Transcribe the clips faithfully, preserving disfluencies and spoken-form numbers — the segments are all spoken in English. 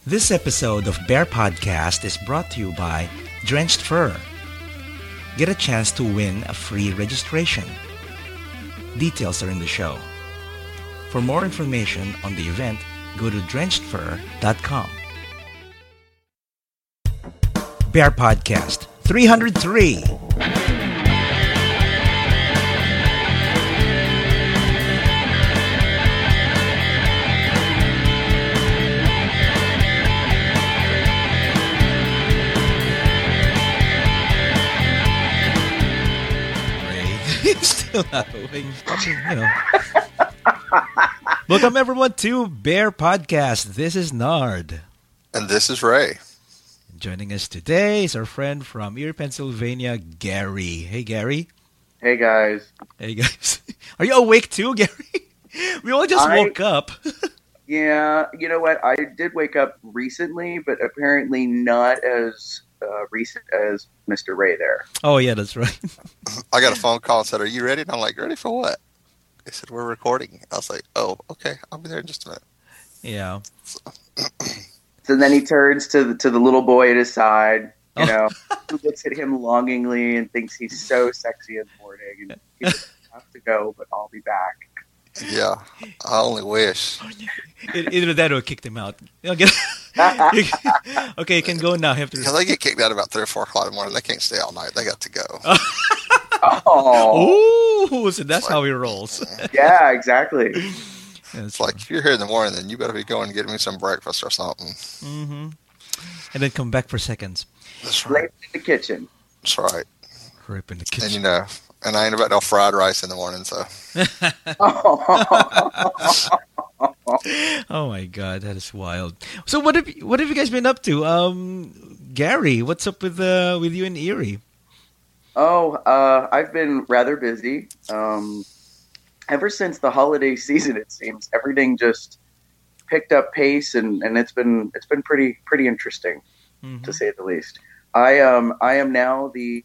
This episode of Bear Podcast is brought to you by Drenched Fur. Get a chance to win a free registration. Details are in the show. For more information on the event, go to drenched fur dot com. Bear Podcast three oh three. Still not awake. You know. Welcome everyone to Bear Podcast. This is Nard. And this is Ray. Joining us today is our friend from Erie, Pennsylvania, Gary. Hey, Gary. Hey, guys. Hey, guys. Are you awake too, Gary? We all just I, woke up. Yeah, you know what? I did wake up recently, but apparently not as uh, recent as Mister Ray there. Oh, yeah, that's right. I got a phone call and said, "Are you ready?" And I'm like, "Ready for what?" They said, "We're recording." I was like, "Oh, okay. I'll be there in just a minute." Yeah. So, so then he turns to the, to the little boy at his side, you oh. know, who looks at him longingly and thinks he's so sexy and morning. And he says, "I have to go, but I'll be back." Yeah, I only wish. Either that or kicked him out. Okay, you can go now. Have to. Because they get kicked out about three or four o'clock in the morning. They can't stay all night. They got to go. Oh, Ooh, so that's like, how he rolls. Yeah, exactly. Yeah, it's like, if you're here in the morning, then you better be going and getting me some breakfast or something. Mm-hmm. And then come back for seconds. That's right. Right in the kitchen. That's right. Rip in the kitchen. And you know, and I ain't about no fried rice in the morning, so. Oh my God, that is wild. So what have you, what have you guys been up to? Um, Gary, what's up with uh, with you in Erie? Oh, uh, I've been rather busy. Um, ever since the holiday season, it seems everything just picked up pace, and, and it's been it's been pretty pretty interesting, mm-hmm. to say the least. I um I am now the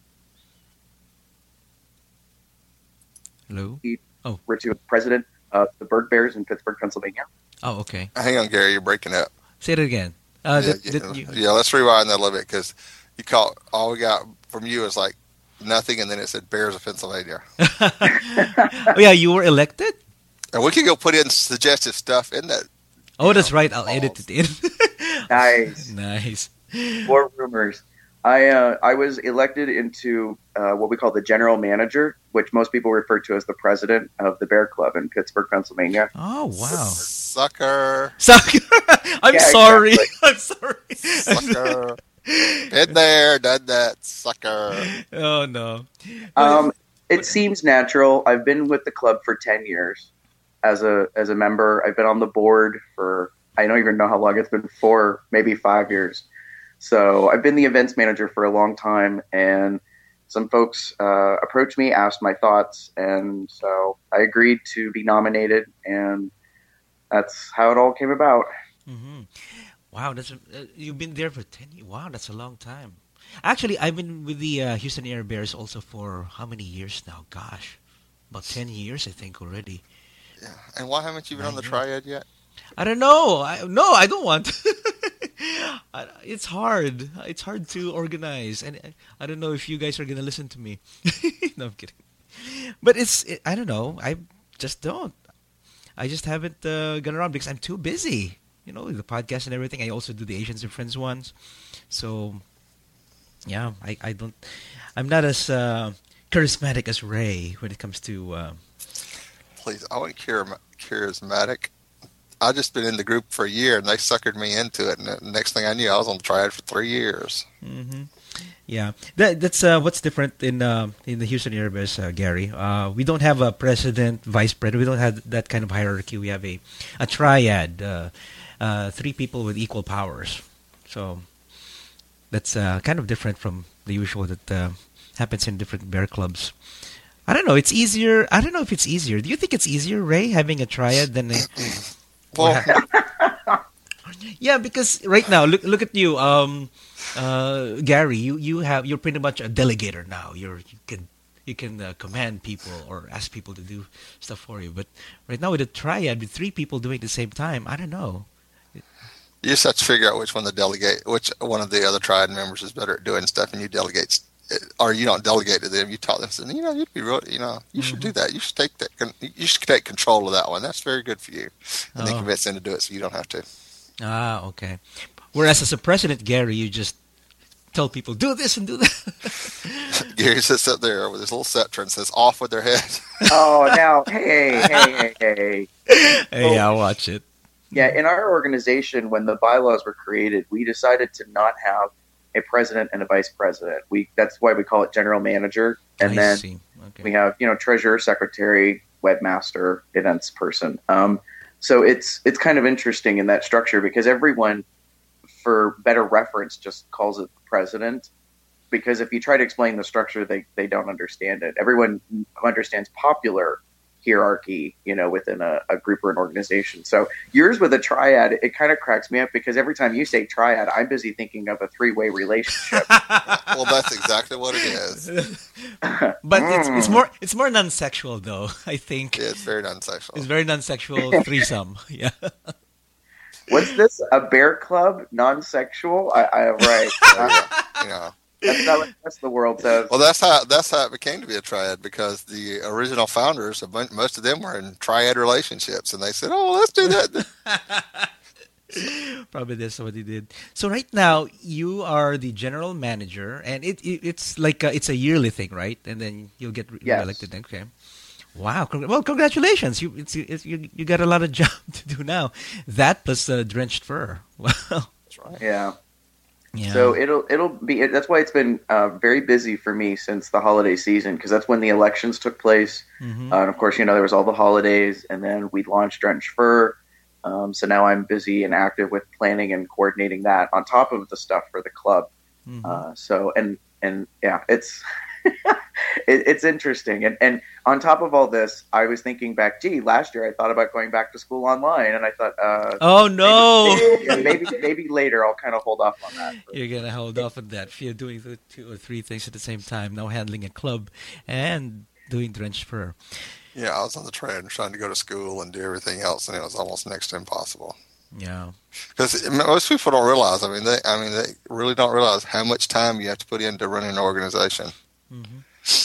hello oh president of the Bird Bears in Pittsburgh, Pennsylvania. Oh, okay. Hang on, Gary, you're breaking up. Say it again. Uh, yeah, that, yeah, that you... yeah, let's rewind that a little bit, because you caught all we got from you is like nothing, and then it said Bears of Pennsylvania. Oh yeah, you were elected? And we can go put in suggestive stuff in that. Oh, that's know, right. I'll edit it in. Nice. Nice. More rumors. I uh, I was elected into uh, what we call the general manager, which most people refer to as the president of the Bear Club in Pittsburgh, Pennsylvania. Oh, wow. Sucker. Sucker. I'm yeah, sorry. Exactly. I'm sorry. Sucker. Been there, done that, sucker. Oh, no. Um, it seems natural. I've been with the club for ten years as a as a member. I've been on the board for, I don't even know how long it's been, four, maybe five years. So I've been the events manager for a long time, and some folks uh, approached me, asked my thoughts, and so I agreed to be nominated, and that's how it all came about. Mm-hmm. Wow, that's uh, you've been there for ten years. Wow, that's a long time. Actually, I've been with the uh, Houston Air Bears also for how many years now? Gosh, about ten years, I think, already. Yeah, and why haven't you been Nine on the years. triad yet? I don't know. I, no, I don't want. It's hard. It's hard to organize, and I, I don't know if you guys are gonna listen to me. No, I'm kidding. But it's it, I don't know. I just don't. I just haven't uh, gone around because I'm too busy. You know, the podcast and everything. I also do the Asians and Friends ones. So, yeah, I, I don't. I'm not as uh, charismatic as Ray when it comes to. Uh, Please, I want char- charismatic. I just been in the group for a year, and they suckered me into it. And the next thing I knew, I was on the triad for three years. Mm-hmm. Yeah, that, that's uh, what's different in uh, in the Houston Air Bears, uh, Gary. Uh, we don't have a president, vice president. We don't have that kind of hierarchy. We have a a triad, uh, uh, three people with equal powers. So that's uh, kind of different from the usual that uh, happens in different bear clubs. I don't know. It's easier. I don't know if it's easier. Do you think it's easier, Ray, having a triad than a? Well, yeah, because right now, look look at you, um, uh, Gary. You, you have you're pretty much a delegator now. You're you can you can uh, command people or ask people to do stuff for you. But right now with a triad with three people doing it at the same time, I don't know. You just have to figure out which one the delegate, which one of the other triad members is better at doing stuff, and you delegate, or you don't delegate to them. You taught them, say, you know, you'd be real, you know, you should Mm-hmm. do that. You should take that. You should take control of that one. That's very good for you, and then Oh. convince them to do it so you don't have to. Ah, okay. Whereas as a president, Gary, you just tell people, do this and do that. Gary sits up there with his little scepter and says, "Off with their head." Oh, now, hey, hey, hey, hey. Hey, I'll watch it. Yeah, in our organization, when the bylaws were created, we decided to not have a president and a vice president. We that's why we call it general manager, and I then see. Okay. we have you know treasurer, secretary, webmaster, events person. Um, so it's it's kind of interesting in that structure because everyone, for better reference, just calls it the president. Because if you try to explain the structure, they they don't understand it. Everyone understands popular hierarchy, you know, within a, a group or an organization. So yours with a triad, it kind of cracks me up because every time you say triad, I'm busy thinking of a three-way relationship. Well, that's exactly what it is. But it's it's Mm. more it's more non-sexual though. I think Yeah, it's very non-sexual. it's very non-sexual threesome. Yeah. What's this? A bear club? Non-sexual? I, I right. So, yeah, you know. That's not what the rest of the world says. Well, that's how that's how it became to be a triad because the original founders, a bunch, most of them were in triad relationships, and they said, "Oh, let's do that." Probably that's what he did. So right now you are the general manager, and it, it it's like a, it's a yearly thing, right? And then you'll get re- Yes. elected. Okay. Wow. Congr- well, congratulations. You it's, it's you you got a lot of job to do now. That plus uh, drenched fur. Wow. That's right. Yeah. Yeah. So it'll it'll be that's why it's been uh, very busy for me since the holiday season because that's when the elections took place, Mhm. uh, and of course you know there was all the holidays, and then we launched Drench Fur. Um, so now I'm busy and active with planning and coordinating that on top of the stuff for the club. Mhm. Uh, so and and yeah, it's it, it's interesting. And and on top of all this, I was thinking back. Gee, last year I thought about going back to school online, and I thought, uh, Oh no. maybe, yeah, maybe maybe later I'll kind of hold off on that. You're gonna hold off on that. If you're doing the two or three things at the same time, now handling a club and doing drenched fur. Yeah, I was on the train trying to go to school and do everything else, and it was almost next to impossible. Yeah. Because most people don't realize. I mean, they. I mean, they really don't realize how much time you have to put into running an organization. Mhm.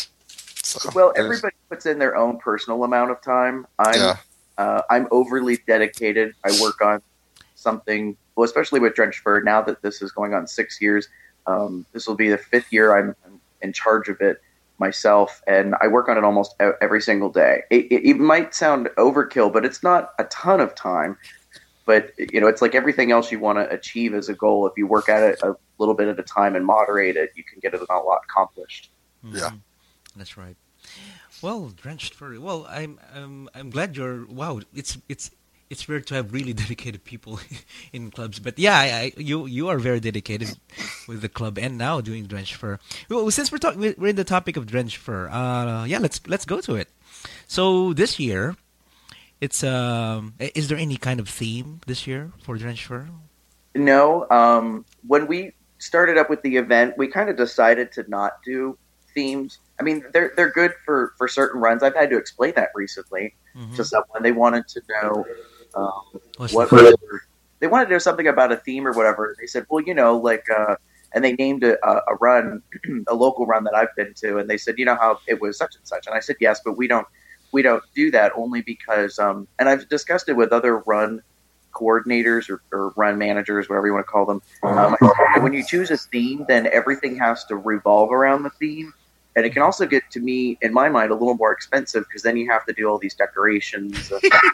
So, Well, there's- everybody puts in their own personal amount of time. I'm Yeah. uh, I'm overly dedicated. I work on something, well, especially with Drench Fur. Now that this is going on six years, um, this will be the fifth year I'm, I'm in charge of it myself, and I work on it almost e- every single day. It, it, it might sound overkill, but it's not a ton of time. But you know, it's like everything else you want to achieve as a goal. If you work at it a little bit at a time and moderate it, you can get it a lot accomplished. Yeah. Mhm. That's right. Well, drenched fur. Well, I'm I'm I'm glad you're. Wow, it's it's it's weird to have really dedicated people in clubs, but yeah, I, I, you you are very dedicated with the club and now doing drenched fur. Well, since we're talking, we're in the topic of drenched fur. Uh, yeah, let's let's go to it. So this year, it's um, is there any kind of theme this year for drenched fur? No, um, when we started up with the event, we kind of decided to not do themes. I mean, they're they're good for, for certain runs. I've had to explain that recently Mhm. to someone. They wanted to know um, What's what the- they wanted to know something about a theme or whatever. They said, well, you know, like, uh, and they named a, a a run, a local run that I've been to, and they said, you know how it was such and such, and I said, yes, but we don't we don't do that only because, um, and I've discussed it with other run coordinators or, or run managers, whatever you want to call them. Um, when you choose a theme, then everything has to revolve around the theme. And it can also get, to me, in my mind, a little more expensive because then you have to do all these decorations.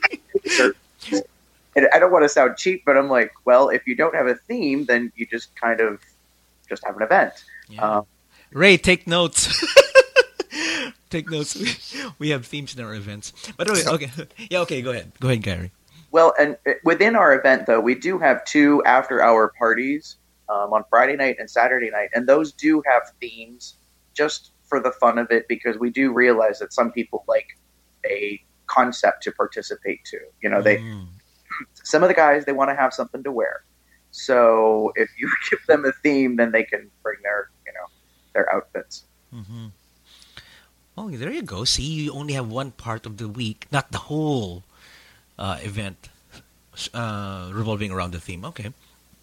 And I don't want to sound cheap, but I'm like, well, if you don't have a theme, then you just kind of just have an event. Yeah. Um, Ray, take notes. Take notes. We, we have themes in our events. But anyway, okay. Yeah, okay, go ahead. Go ahead, Gary. Well, and uh, within our event, though, we do have two after-hour parties um, on Friday night and Saturday night, and those do have themes just for the fun of it because we do realize that some people like a concept to participate to. You know, they Mm. some of the guys, they want to have something to wear. So if you give them a theme, then they can bring their, you know, their outfits. Mm-hmm. Oh, there you go. See, you only have one part of the week, not the whole uh, event uh, revolving around the theme. Okay.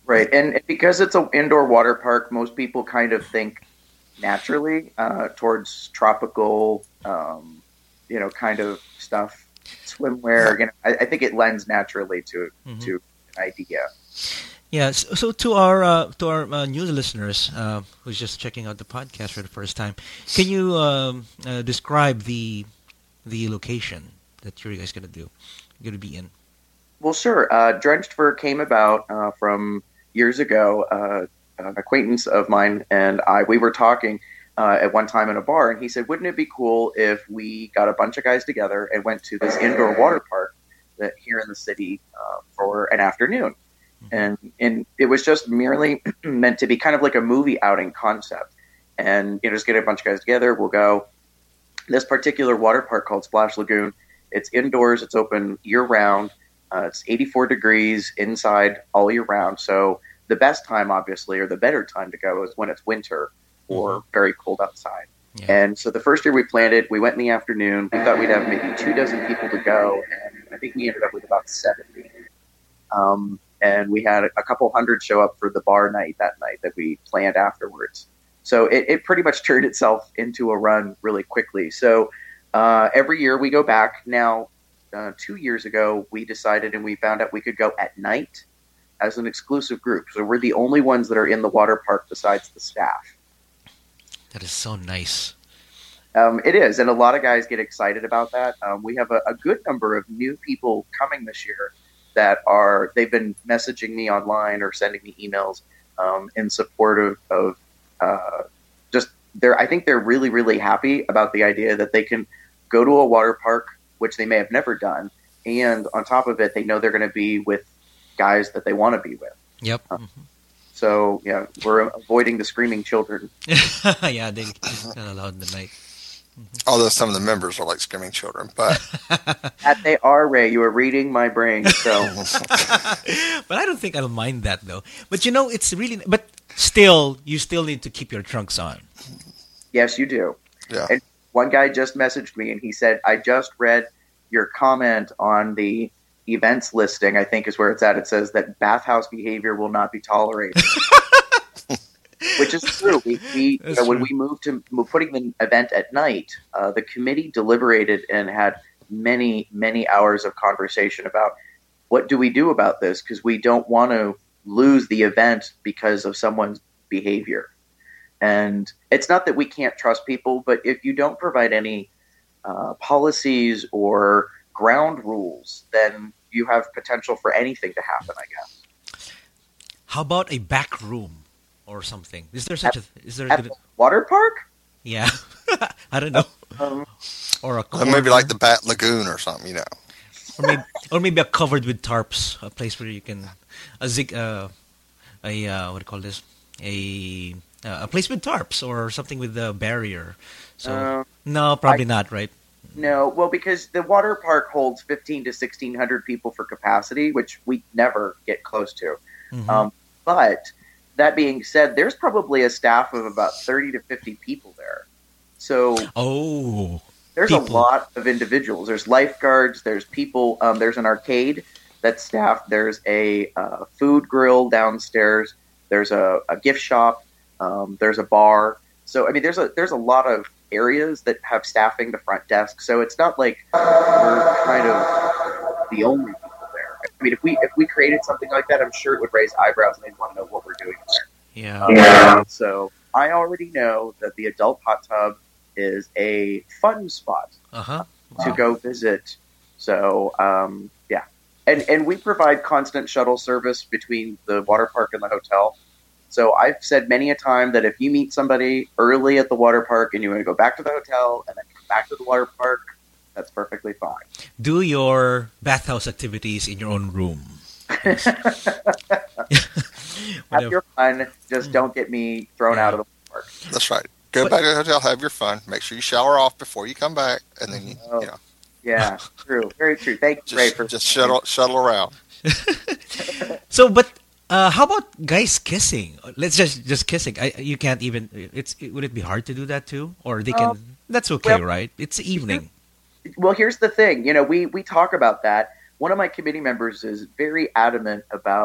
Right, and because it's an indoor water park, most people kind of think naturally uh, towards tropical, um, you know, kind of stuff, swimwear. You know, I, I think it lends naturally to mm-hmm. to an idea. Yeah. So, so to our uh, to our uh, new listeners uh, who's just checking out the podcast for the first time, can you um, uh, describe the the location that you guys gonna do, gonna be in? Well, sure. Uh, Drenched Fur came about uh, from years ago. Uh, an acquaintance of mine and I, we were talking uh, at one time in a bar, and he said, wouldn't it be cool if we got a bunch of guys together and went to this indoor water park that here in the city uh, for an afternoon? Mm-hmm. And and it was just merely meant to be kind of like a movie outing concept. And you know, just get a bunch of guys together, we'll go. This particular water park called Splash Lagoon, it's indoors, it's open year-round. Uh, it's eighty-four degrees inside all year round. So the best time, obviously, or the better time to go is when it's winter or mm-hmm. very cold outside. Yeah. And so the first year we planned it, we went in the afternoon. We thought we'd have maybe two dozen people to go, and I think we ended up with about seventy. Um, and we had a couple hundred show up for the bar night that night that we planned afterwards. So it, it pretty much turned itself into a run really quickly. So uh, every year we go back. Now, uh, two years ago, we decided and we found out we could go at night as an exclusive group. So we're the only ones that are in the water park besides the staff. That is so nice. Um, it is, and a lot of guys get excited about that. Um, we have a, a good number of new people coming this year that are, they've been messaging me online or sending me emails um, in support of, of uh, just, they're, I think they're really, really happy about the idea that they can go to a water park, which they may have never done, and on top of it, they know they're going to be with guys that they want to be with. Yep. Uh, mm-hmm. So, yeah, we're avoiding the screaming children. Yeah, they're not allowed in the night. Mm-hmm. Although some of the members are like screaming children, but that they are, Ray. You are reading my brain. So, but I don't think I'll mind that though. But you know, it's really. But still, you still need to keep your trunks on. Yes, you do. Yeah. And one guy just messaged me, and he said, "I just read your comment on the events listing. I think is where it's at. It says that bathhouse behavior will not be tolerated." Which is true. We, we you know, when we moved to putting the event at night, uh, the committee deliberated and had many, many hours of conversation about what do we do about this, because we don't want to lose the event because of someone's behavior. And it's not that we can't trust people, but if you don't provide any uh, policies or ground rules, then you have potential for anything to happen, I guess. How about a back room? Or something. Is there such at, a? Is there at a the water park? Yeah, I don't know. Um, or a or maybe like the Bat Lagoon or something, you know. Or maybe, or maybe a covered with tarps, a place where you can a zig, uh, a uh, what do you call this? A uh, a place with tarps or something with a barrier. So uh, no, probably I, not, right? No, well, because the water park holds fifteen to sixteen hundred people for capacity, which we never get close to. Mm-hmm. Um, but that being said, there's probably a staff of about thirty to fifty people there. So oh, there's people. a lot of individuals. There's lifeguards. There's people. Um, there's an arcade that's staffed. There's a uh, food grill downstairs. There's a, a gift shop. Um, there's a bar. So I mean, there's a there's a lot of areas that have staffing, the front desk. So it's not like we're kind of the only people there. I mean, if we if we created something like that, I'm sure it would raise eyebrows and they'd want to know what we're doing there. Yeah. Um, yeah. So I already know that the adult hot tub is a fun spot uh-huh. to wow. go visit. So um, yeah, and and we provide constant shuttle service between the water park and the hotel. So I've said many a time that if you meet somebody early at the water park and you want to go back to the hotel and then come back to the water park, that's perfectly fine. Do your bathhouse activities in your own room. Have your fun. Just don't get me thrown yeah. out of the park. That's right. Go but, back to the hotel, have your fun. Make sure you shower off before you come back, and then you, oh, you know. Yeah, true. Very true. Thank you, Ray, for just shuttle shuttle around. So, but uh, how about guys kissing? Let's just just kissing. I, you can't even. It's it, would it be hard to do that too, or they can? Um, that's okay, well, right? It's evening. Well, here's the thing. You know, we we talk about that. One of my committee members is very adamant about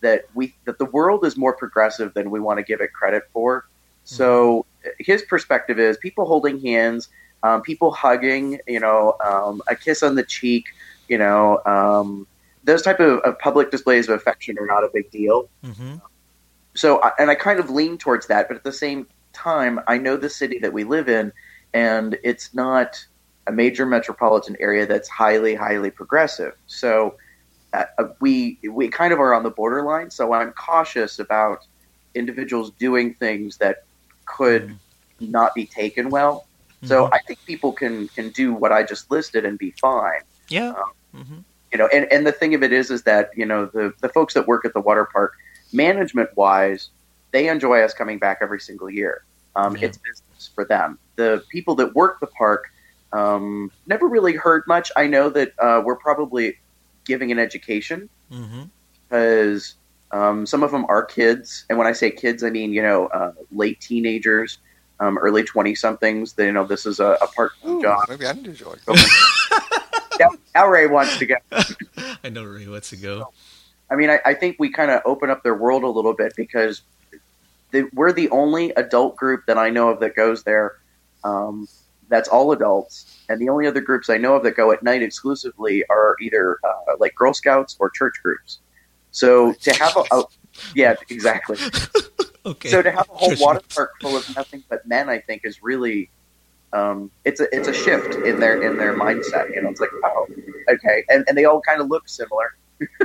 that we that the world is more progressive than we want to give it credit for. So his perspective is people holding hands, um, people hugging, you know, um, a kiss on the cheek, you know, um, those type of, of public displays of affection are not a big deal. Mm-hmm. So, and I kind of lean towards that, but at the same time, I know the city that we live in, and it's not a major metropolitan area that's highly, highly progressive. So uh, we we kind of are on the borderline. So I'm cautious about individuals doing things that could mm-hmm. not be taken well. Mm-hmm. So I think people can can do what I just listed and be fine. Yeah. Um, mm-hmm. You know, and, and the thing of it is, is that, you know, the, the folks that work at the water park, management-wise, they enjoy us coming back every single year. Um, yeah. It's business for them. The people that work the park um, never really heard much. I know that uh, we're probably giving an education mm-hmm. because um, some of them are kids. And when I say kids, I mean, you know, uh, late teenagers, um, early twenty-somethings. They, you know, this is a, a part-time job. Maybe I need to join. Now, now Ray wants to go. I know Ray wants to go. So, I mean, I, I think we kind of open up their world a little bit because the, we're the only adult group that I know of that goes there. Um, that's all adults. And the only other groups I know of that go at night exclusively are either uh, like Girl Scouts or church groups. So to have a, a yeah, exactly. Okay. So to have a whole church water groups. park full of nothing but men, I think is really, um, it's a it's a shift in their in their mindset. You know, it's like, oh, okay, and and they all kind of look similar.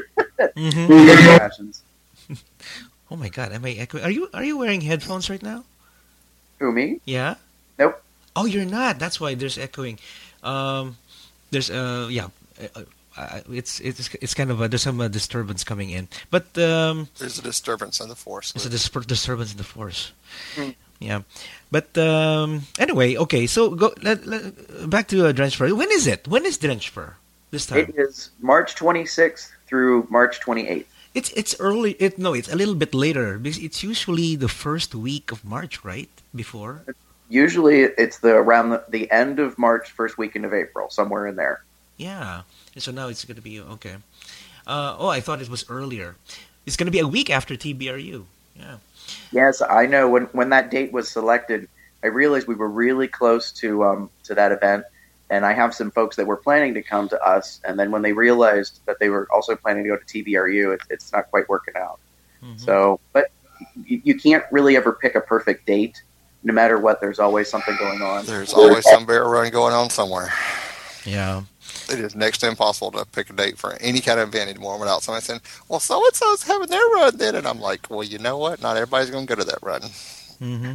Mm-hmm. Oh my God, am I echoing? Are you are you wearing headphones right now? Who, me? Yeah. Nope. Oh, you're not. That's why there's echoing. Um, there's uh yeah, uh, uh, it's it's it's kind of a, there's some uh, disturbance coming in, but um, there's a disturbance in the force. There's a dis- disturbance in the force. Mm. Yeah, but um, anyway, okay. So go let, let, back to uh, Drenchfur. When is it? When is Drenchfur this time? It is March twenty-sixth through March twenty-eighth. It's it's early. It no, it's a little bit later because it's usually the first week of March, right? Before. Usually, it's the around the, the end of March, first weekend of April, somewhere in there. Yeah. So now it's going to be okay. Uh, oh, I thought it was earlier. It's going to be a week after T B R U. Yeah. Yes, I know. When when that date was selected, I realized we were really close to um, to that event, and I have some folks that were planning to come to us, and then when they realized that they were also planning to go to T B R U, it, it's not quite working out. Mm-hmm. So, but you, you can't really ever pick a perfect date. No matter what, there's always something going on. There's always some bear run going on somewhere. Yeah. It is next to impossible to pick a date for any kind of event anymore without somebody saying, well, so-and-so's having their run then. And I'm like, well, you know what? Not everybody's going to go to that run. Mm-hmm.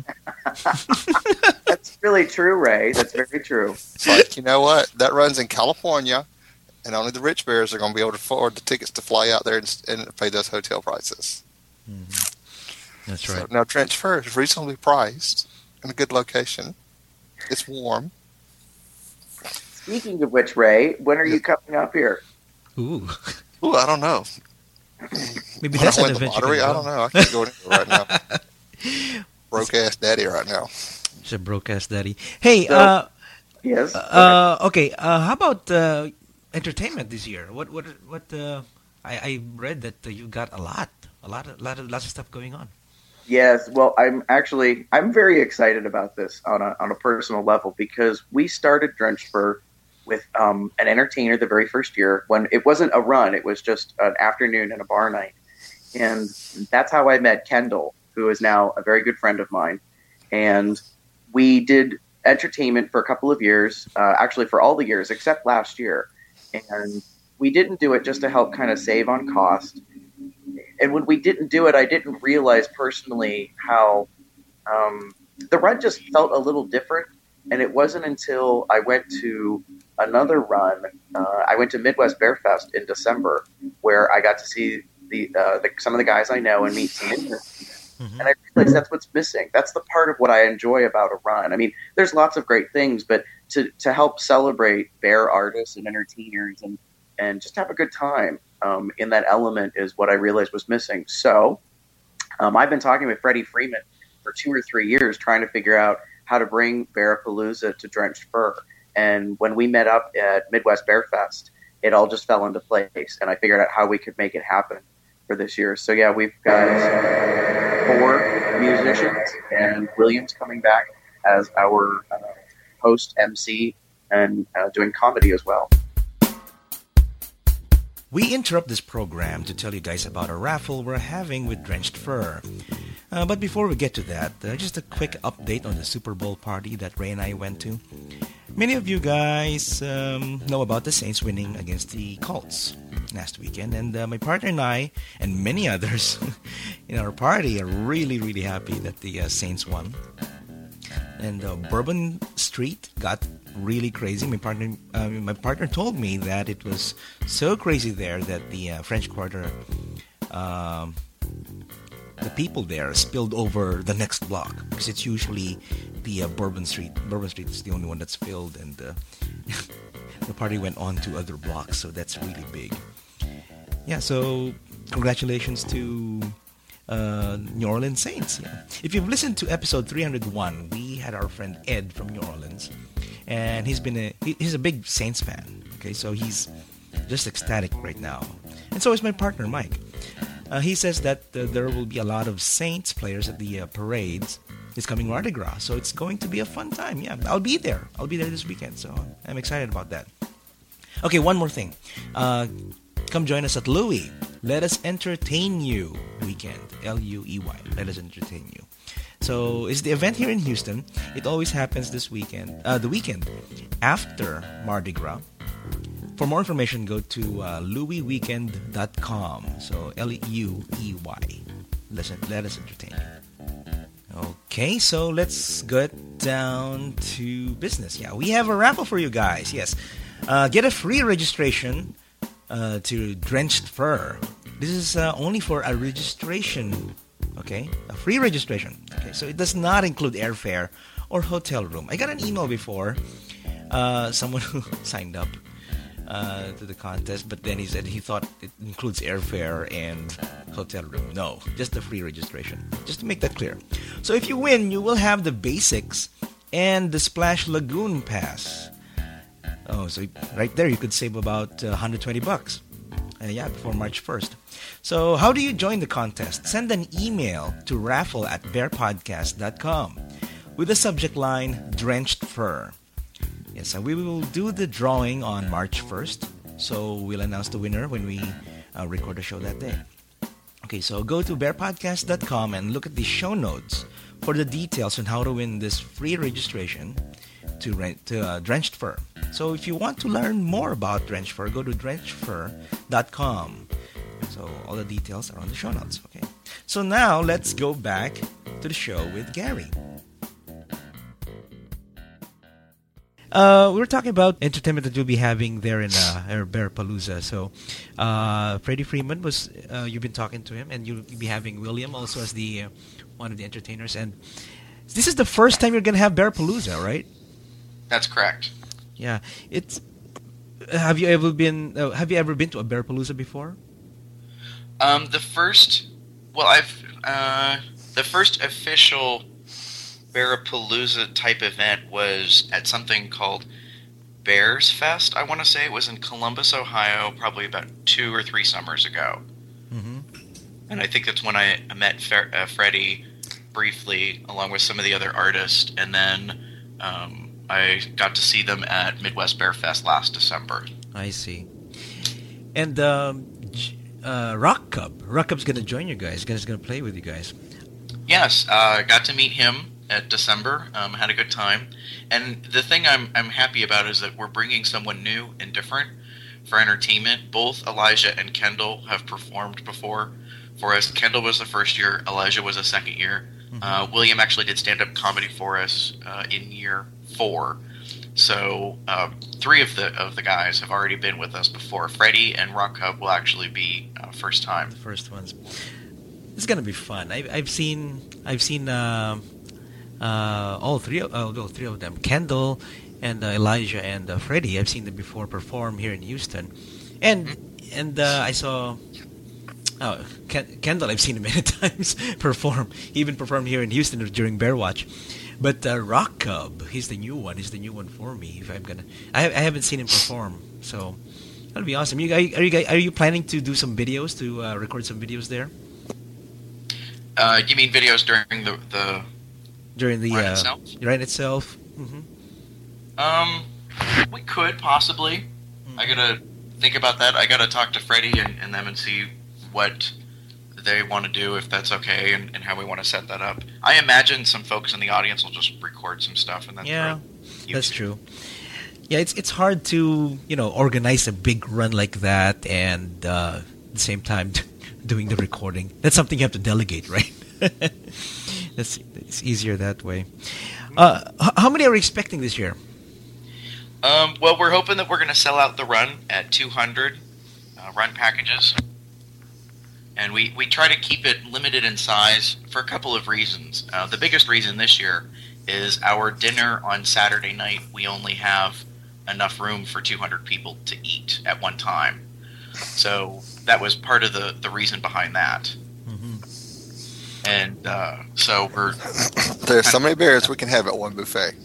That's really true, Ray. That's very true. It's like, you know what? That run's in California, and only the rich bears are going to be able to afford the tickets to fly out there and, and pay those hotel prices. Mm-hmm. That's right. So, now, Drenchfur is reasonably priced in a good location. It's warm. Speaking of which, Ray, when are you coming up here? Ooh. Ooh, I don't know. Maybe when that's I an win the event you lottery, can I go. don't know. I can't go anywhere right now. Broke ass daddy right now. It's a broke ass daddy. Hey, So, uh, Yes. uh, okay. Uh, how about uh, entertainment this year? What, what, what? Uh, I, I read that uh, you got a lot, a lot, of, lot of, lots of stuff going on. Yes, well, I'm actually I'm very excited about this on a on a personal level because we started Drenchfur with um, an entertainer the very first year when it wasn't a run; it was just an afternoon and a bar night, and that's how I met Kendall, who is now a very good friend of mine, and we did entertainment for a couple of years, uh, actually for all the years except last year, and we didn't do it just to help kind of save on cost. And when we didn't do it, I didn't realize personally how um, the run just felt a little different. And it wasn't until I went to another run, uh, I went to Midwest Bear Fest in December, where I got to see the, uh, the some of the guys I know and meet some interesting. Mm-hmm. And I realized that's what's missing. That's the part of what I enjoy about a run. I mean, there's lots of great things, but to, to help celebrate bear artists and entertainers and, and just have a good time. Um, in that element is what I realized was missing. So um, I've been talking with Freddie Freeman for two or three years trying to figure out how to bring Bearapalooza to Drenchfur. And when we met up at Midwest Bear Fest, it all just fell into place. And I figured out how we could make it happen for for this year. So yeah, we've got four musicians, and William's coming back as our uh, host M C and uh, doing comedy as well. We interrupt this program to tell you guys about a raffle we're having with Drenched Fur. Uh, but before we get to that, uh, just a quick update on the Super Bowl party that Ray and I went to. Many of you guys um, know about the Saints winning against the Colts last weekend, and uh, my partner and I, and many others in our party, are really, really happy that the uh, Saints won. And uh, Bourbon Street got really crazy. My partner, uh, my partner told me that it was so crazy there that the uh, French Quarter, um, the people there spilled over the next block, because it's usually the uh, Bourbon Street. Bourbon Street is the only one that's filled, and uh, the party went on to other blocks, so that's really big. Yeah, so congratulations to uh, New Orleans Saints. Yeah. If you've listened to episode three hundred one, we had our friend Ed from New Orleans, and he's been a he, he's a big Saints fan. Okay, so he's just ecstatic right now, and so is my partner Mike. Uh, he says that uh, there will be a lot of Saints players at the uh, parades. It's coming Mardi Gras, so it's going to be a fun time. Yeah, I'll be there. I'll be there this weekend, so I'm excited about that. Okay, one more thing. Uh, come join us at Louie. Let Us Entertain You weekend. L U E Y. Let Us Entertain You. So it's the event here in Houston. It always happens this weekend. Uh, the weekend after Mardi Gras. For more information, go to uh, louie weekend dot com. So L U E Y. Listen, let us entertain you. Okay, so let's get down to business. Yeah, we have a raffle for you guys. Yes. Uh, get a free registration uh, to Drenched Fur. This is uh, only for a registration. Okay, a free registration. Okay, so it does not include airfare or hotel room. I got an email before. Uh, someone who signed up uh, to the contest, but then he said he thought it includes airfare and hotel room. No, just the free registration. Just to make that clear. So if you win, you will have the basics and the Splash Lagoon pass. Oh, so right there you could save about uh, one hundred twenty bucks. Uh, yeah, before March first. So how do you join the contest? Send an email to raffle at bear podcast dot com with the subject line Drenched Fur. Yes, we will do the drawing on March first. So we'll announce the winner when we uh, record the show that day. Okay, so go to bear podcast dot com and look at the show notes for the details on how to win this free registration to, rent, to uh, Drenched Fur. So if you want to learn more about Drenched Fur, go to drenched fur dot com. So all the details are on the show notes. Okay. So now let's go back to the show with Gary. Uh, we were talking about entertainment that you'll be having there in uh, Bearpalooza. So, uh, Freddie Freeman was, uh, you've been talking to him, and you'll be having William also as the uh, one of the entertainers. And this is the first time you're going to have Bearpalooza, right? That's correct. Yeah, it's. Have you ever been? Uh, have you ever been to a Bearpalooza before? Um, the first, well, I've uh, the first official Bearpalooza type event was at something called Bears Fest. I want to say it was in Columbus, Ohio, probably about two or three summers ago. Mm-hmm. And I think that's when I, I met Fer- uh, Freddie briefly, along with some of the other artists, and then um, I got to see them at Midwest Bear Fest last December. I see. And um, uh, Rock Cub, Rock Cub's going to join you guys. He's going to play with you guys. Yes, I uh, got to meet him at December, um, had a good time, and the thing I'm I'm happy about is that we're bringing someone new and different for entertainment. Both Elijah and Kendall have performed before for us. Kendall was the first year, Elijah was the second year. Mm-hmm. Uh, William actually did stand-up comedy for us uh, in year four. So uh, three of the of the guys have already been with us before. Freddie and Rock Hub will actually be uh, first time. The first ones. It's gonna be fun. I, I've seen I've seen. Uh... Uh, all three of uh, well, three of them, Kendall and uh, Elijah and uh, Freddie. I've seen them before perform here in Houston, and and uh, I saw oh, Ken- Kendall. I've seen him many times perform. He even performed here in Houston during Bear Watch. But uh, Rock Cub, he's the new one. He's the new one for me. If I'm gonna, I, I haven't seen him perform, so That'd be awesome. You guys, are you guys, are you planning to do some videos to uh, record some videos there Uh, you mean videos during the the during the run uh, itself? run itself? Mm-hmm. Um, we could possibly. I gotta think about that. I gotta talk to Freddie and, and them and see what they want to do, if that's okay, and, and how we want to set that up. I imagine some folks in the audience will just record some stuff and then Yeah, throw that's YouTube. true. Yeah, it's it's hard to you know organize a big run like that and uh, at the same time doing the recording. That's something you have to delegate, right? That's it's easier that way. Uh, h- how many are you expecting this year? Um, well, we're hoping that we're going to sell out the run at two hundred uh, run packages. And we, we try to keep it limited in size for a couple of reasons. Uh, the biggest reason this year is our dinner on Saturday night. We only have enough room for two hundred people to eat at one time. So that was part of the, the reason behind that. Mm-hmm. And uh, so we're... There's so many beers we can have at one buffet.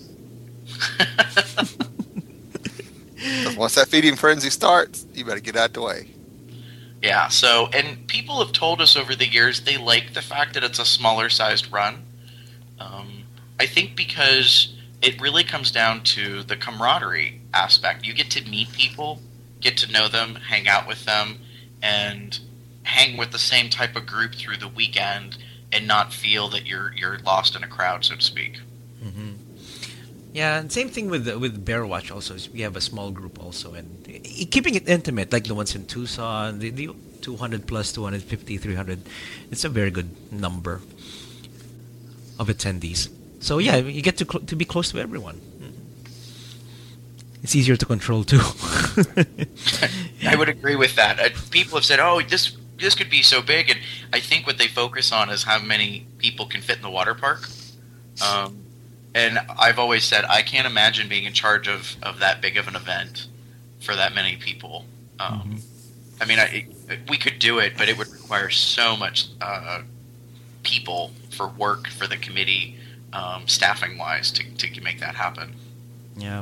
'Cause once that feeding frenzy starts, you better get out the way. Yeah, so, and people have told us over the years they like the fact that it's a smaller sized run. Um, I think because it really comes down to the camaraderie aspect. You get to meet people, get to know them, hang out with them, and hang with the same type of group through the weekend and not feel that you're you're lost in a crowd, so to speak. Mm-hmm. Yeah, and same thing with with Bear Watch also. Is we have a small group also, and i- keeping it intimate, like the ones in Tucson, the, the two hundred plus, two hundred fifty, three hundred. It's a very good number of attendees. So yeah, you get to cl- to be close to everyone. It's easier to control too. I would agree with that. Uh, people have said, "Oh, this this could be so big," and I think what they focus on is how many people can fit in the water park. Um, and I've always said I can't imagine being in charge of, of that big of an event for that many people. Um, Mhm. I mean, I, it, we could do it, but it would require so much uh, people for work for the committee, um, staffing wise, to to make that happen. Yeah.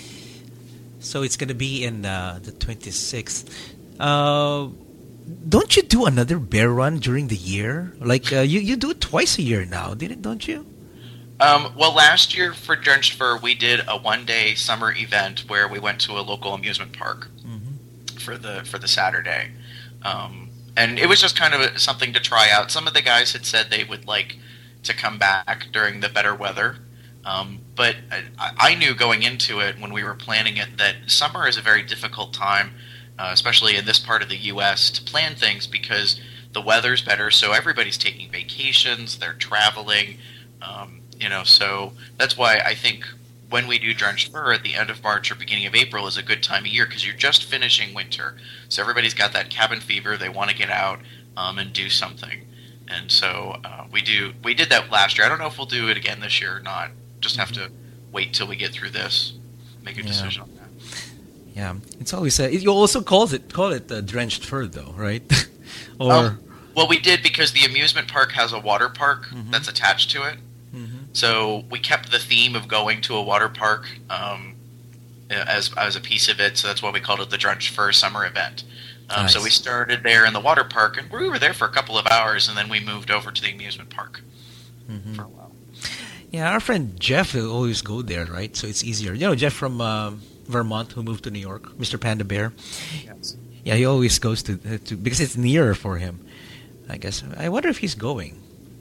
So it's going to be in uh, the twenty-sixth. Uh, don't you do another bear run during the year? Like uh, you, you do it twice a year now, didn't don't you? Um, well, last year for Drenched Fur, we did a one-day summer event where we went to a local amusement park Mm-hmm. for the for the Saturday, um, and it was just kind of a, something to try out. Some of the guys had said they would like to come back during the better weather, um, but I, I knew going into it when we were planning it that summer is a very difficult time, uh, especially in this part of the U S, to plan things because the weather's better. So everybody's taking vacations, they're traveling. Um, You know, so that's why I think when we do Drenched Fur at the end of March or beginning of April is a good time of year because you're just finishing winter. So everybody's got that cabin fever. They want to get out um, and do something. And so uh, we do. We did that last year. I don't know if we'll do it again this year or not. Just have to wait till we get through this, make a Yeah. decision on that. Yeah, it's always uh, you also calls it call it uh, drenched fur though, right? or Um, well, we did because the amusement park has a water park Mhm. that's attached to it. Mhm. So we kept the theme of going to a water park um, as as a piece of it. So that's why we called it the Drenched Fur Summer Event. Um, So Nice. we started there in the water park, and we were there for a couple of hours, and then we moved over to the amusement park Mhm. for a while. Yeah, our friend Jeff will always go there, right? So it's easier. You know, Jeff from um, Vermont who moved to New York, Mister Panda Bear. Yes. Yeah, he always goes to, uh, to because it's nearer for him. I guess. I wonder if he's going.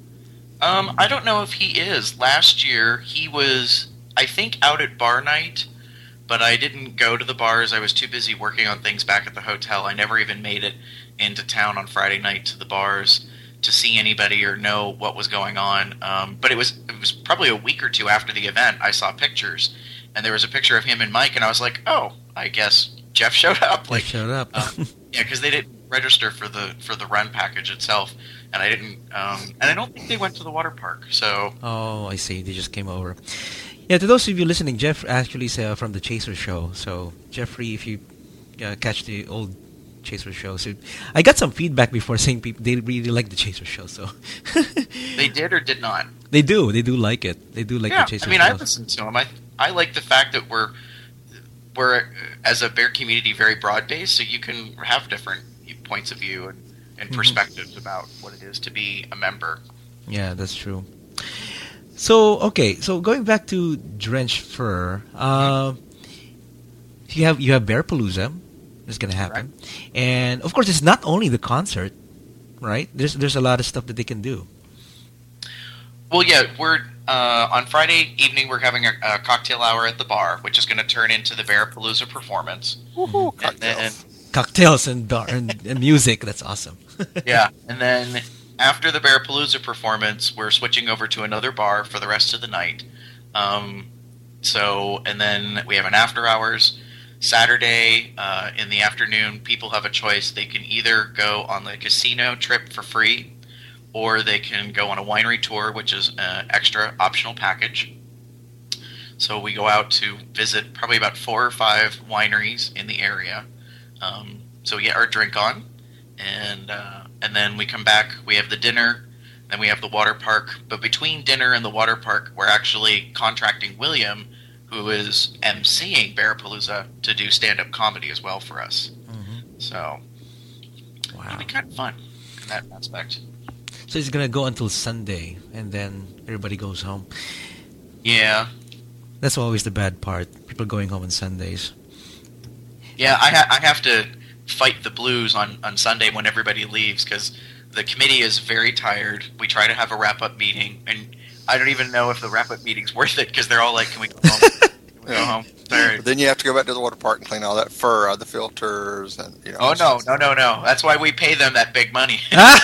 Um, I don't know if he is. Last year, he was, I think, out at bar night, but I didn't go to the bars. I was too busy working on things back at the hotel. I never even made it into town on Friday night to the bars to see anybody or know what was going on. Um, but it was it was probably a week or two after the event. I saw pictures, and there was a picture of him and Mike, and I was like, oh, I guess Jeff showed up. Like, Like, showed up. um, yeah, because they didn't register for the for the run package itself, and I didn't, um, and I don't think they went to the water park. So Oh, I see. They just came over. Yeah, to those of you listening, Jeff actually is uh, from the Chaser Show. So, Jeffrey, if you uh, catch the old Chaser Show, so I got some feedback before saying people they really like the Chaser Show. So they did or did not. they do, they do like it. They do like yeah, the Chaser I mean, Show. I listened to them. I I like the fact that we're we're as a bear community very broad based, so you can have different points of view and, and Mhm. perspectives about what it is to be a member. Yeah, that's true. So okay, so going back to Drenched Fur, uh, you have you have Bearpalooza. That's gonna happen, and of course, it's not only the concert, right? There's there's a lot of stuff that they can do. Well, yeah, we're uh, on Friday evening. We're having a, a cocktail hour at the bar, which is going to turn into the Bearpalooza performance. Woohoo, And then, cocktails. Cocktails and dar- and, and music. That's awesome. yeah, and then after the Bearpalooza performance, we're switching over to another bar for the rest of the night. Um, so, and then we have an after hours. Saturday uh, in the afternoon, people have a choice. They can either go on the casino trip for free, or they can go on a winery tour, which is an extra optional package. So we go out to visit probably about four or five wineries in the area. Um, so we get our drink on, and uh, and then we come back. We have the dinner, then we have the water park. But between dinner and the water park, we're actually contracting William, who is emceeing Bearpalooza, to do stand-up comedy as well for us. Mhm. So Wow. it'll be kind of fun in that aspect. So it's gonna go until Sunday, and then everybody goes home. Yeah. That's always the bad part. People going home on Sundays. Yeah, I, ha- I have to fight the blues on, on Sunday when everybody leaves because the committee is very tired. We try to have a wrap-up meeting, and I don't even know if the wrap-up meeting's worth it because they're all like, can we go home? Can we go home? Sorry. But then you have to go back to the water park and clean all that fur out of the filters, and you know. Oh, it's no, just- no, no, no. That's why we pay them that big money.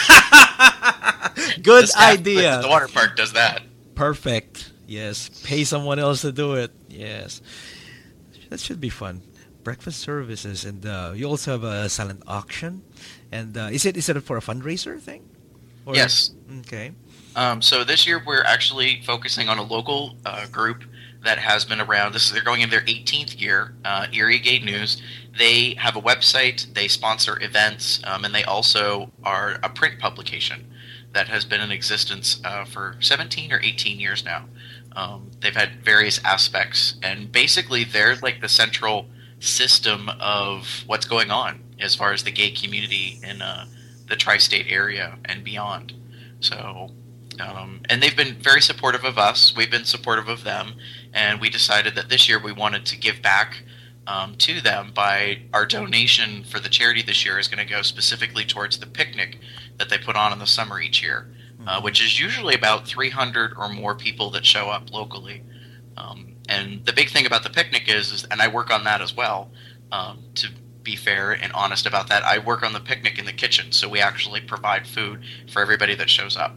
Good The staff idea. at the water park does that. Perfect. Yes. Pay someone else to do it. Yes. That should be fun. Breakfast services, and uh, you also have a silent auction. And uh, is it is it for a fundraiser thing? Or- Yes. Okay. Um, so this year we're actually focusing on a local uh, group that has been around. This is, they're going in their eighteenth year. Uh, Erie Gay News. They have a website. They sponsor events, um, and they also are a print publication that has been in existence uh, for seventeen or eighteen years now. Um, they've had various aspects, and basically they're like the central system of what's going on as far as the gay community in uh, the tri-state area and beyond. So. Um, and they've been very supportive of us. We've been supportive of them. And we decided that this year we wanted to give back um, to them by our donation for the charity this year is going to go specifically towards the picnic that they put on in the summer each year, uh, which is usually about three hundred or more people that show up locally. Um, and the big thing about the picnic is, is and I work on that as well, um, to be fair and honest about that, I work on the picnic in the kitchen. So we actually provide food for everybody that shows up.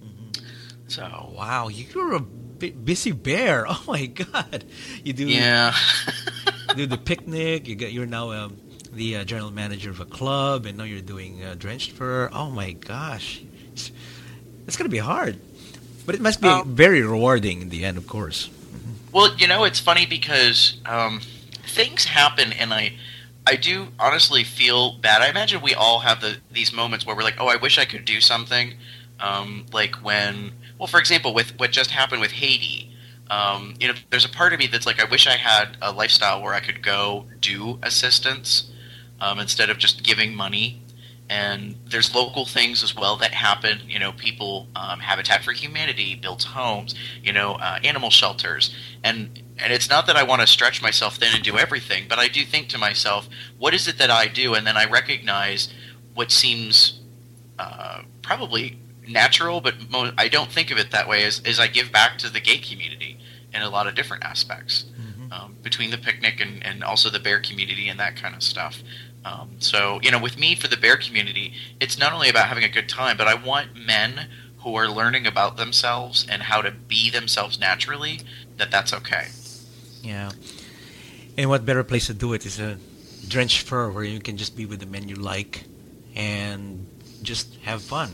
So Wow, you're a bu- busy bear. Oh my God. You do yeah, you do the picnic. You get you're now um, the uh, general manager of a club, and now you're doing uh, Drenched Fur. Oh my gosh, it's, it's gonna be hard, but it must be Um, very rewarding in the end, of course. well, you know, it's funny because um, things happen, and I, I do honestly feel bad. I imagine we all have the these moments where we're like, oh, I wish I could do something, um, like when. Well, for example, with what just happened with Haiti, um, you know, there's a part of me that's like, I wish I had a lifestyle where I could go do assistance um, instead of just giving money. And there's local things as well that happen. You know, people, um, Habitat for Humanity builds homes. You know, uh, animal shelters, and and it's not that I want to stretch myself thin and do everything, but I do think to myself, what is it that I do? And then I recognize what seems uh, probably natural, but mo- I don't think of it that way, is, is I give back to the gay community in a lot of different aspects, Mhm. um, between the picnic and, and also the bear community and that kind of stuff. Um, so, you know, with me for the bear community, it's not only about having a good time, but I want men who are learning about themselves and how to be themselves naturally, that that's okay. Yeah, and what better place to do it is a Drenched Fur, where you can just be with the men you like and just have fun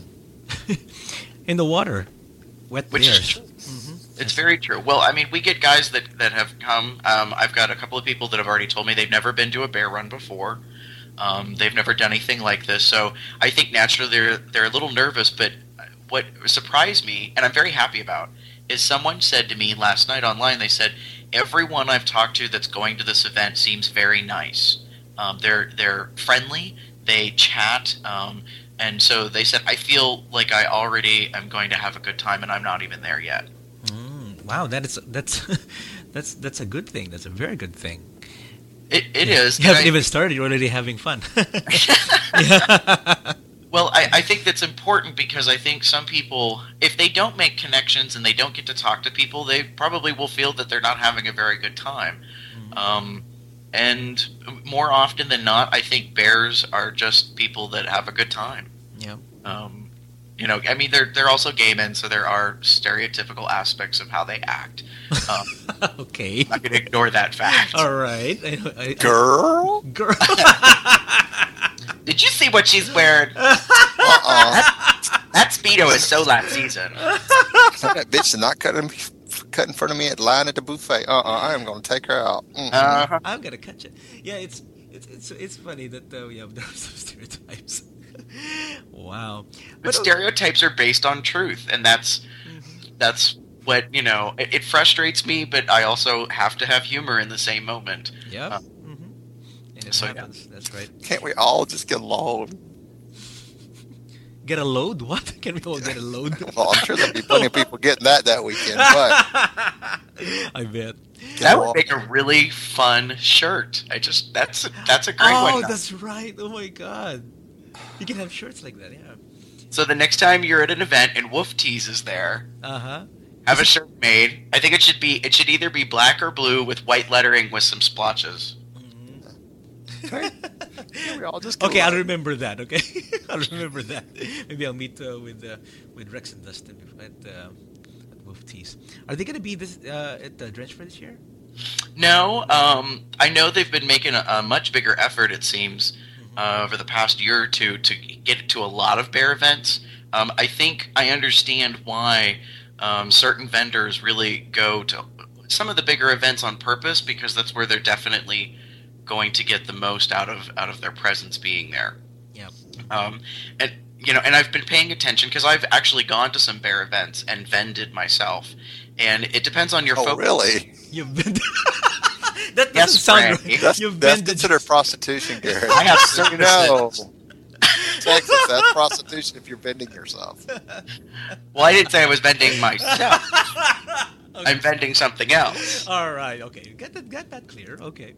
in the water, wet Which is bears. true. Mhm. It's very true. Well, I mean, we get guys that, that have come. Um, I've got a couple of people that have already told me they've never been to a bear run before. Um, they've never done anything like this. So I think naturally they're they're a little nervous. But what surprised me, and I'm very happy about, is someone said to me last night online. They said, everyone I've talked to that's going to this event seems very nice. Um, they're they're friendly. They chat, um, and so they said, I feel like I already am going to have a good time, and I'm not even there yet. Mm, wow, that is that's that's that's a good thing. That's a very good thing. It it is. You haven't I, even started. You're already having fun. Well, I, I think that's important because I think some people, if they don't make connections and they don't get to talk to people, they probably will feel that they're not having a very good time. Mm-hmm. Um, and more often than not, I think bears are just people that have a good time. Yeah. Um, you know, I mean, they're they're also gay men, so there are stereotypical aspects of how they act. Um, okay. I'm going to ignore that fact. All right. I, I, Girl? I, girl. Did you see what she's wearing? Uh-uh. That, that Speedo is so last season. That bitch did not cut in, cut in front of me at line at the buffet. Uh-uh. I am going to take her out. Mm-hmm. Uh-huh. I'm going to catch it. Yeah, it's it's it's, it's funny that uh, we have those stereotypes. Wow. But, But stereotypes are based on truth, and that's Mhm. that's what, you know, it, it frustrates me, but I also have to have humor in the same moment. Yeah. Uh, Mm-hmm. And it so, yeah. happens. That's right. Can't we all just get along? Get a load? What? Can we all get a load? Well, I'm sure there'll be plenty of people getting that that weekend, but I bet. That along. would make a really fun shirt. I just that's that's a great Oh, one. that's right. Oh my god. You can have shirts like that, yeah. So the next time you're at an event and Wolf Tees is there, Uh-huh. have a shirt made. I think it should be it should either be black or blue with white lettering with some splotches. can't we all just get Okay, I'll along? remember that, okay? I'll remember that. Maybe I'll meet uh, with uh, with Rex and Dustin at, uh, at Wolf Tees. Are they going to be this uh, at uh, Drench for this year? No, um, I know they've been making a, a much bigger effort, it seems, uh, over the past year or two to get to a lot of bear events. Um, I think I understand why um, certain vendors really go to some of the bigger events on purpose, because that's where they're definitely going to get the most out of out of their presence being there. Yeah. Um, and you know, and I've been paying attention because I've actually gone to some bear events and vended myself, and it depends on your Oh, focus. really? You've been... that doesn't Yes, sound Frankie. right. That's, You've that's been considered prostitution, Garrett. I have You know, services. Texas, that's prostitution if you're vending yourself. Well, I didn't say I was vending myself. Okay. I'm vending something else. All right. Okay. Get that. Get that clear. Okay.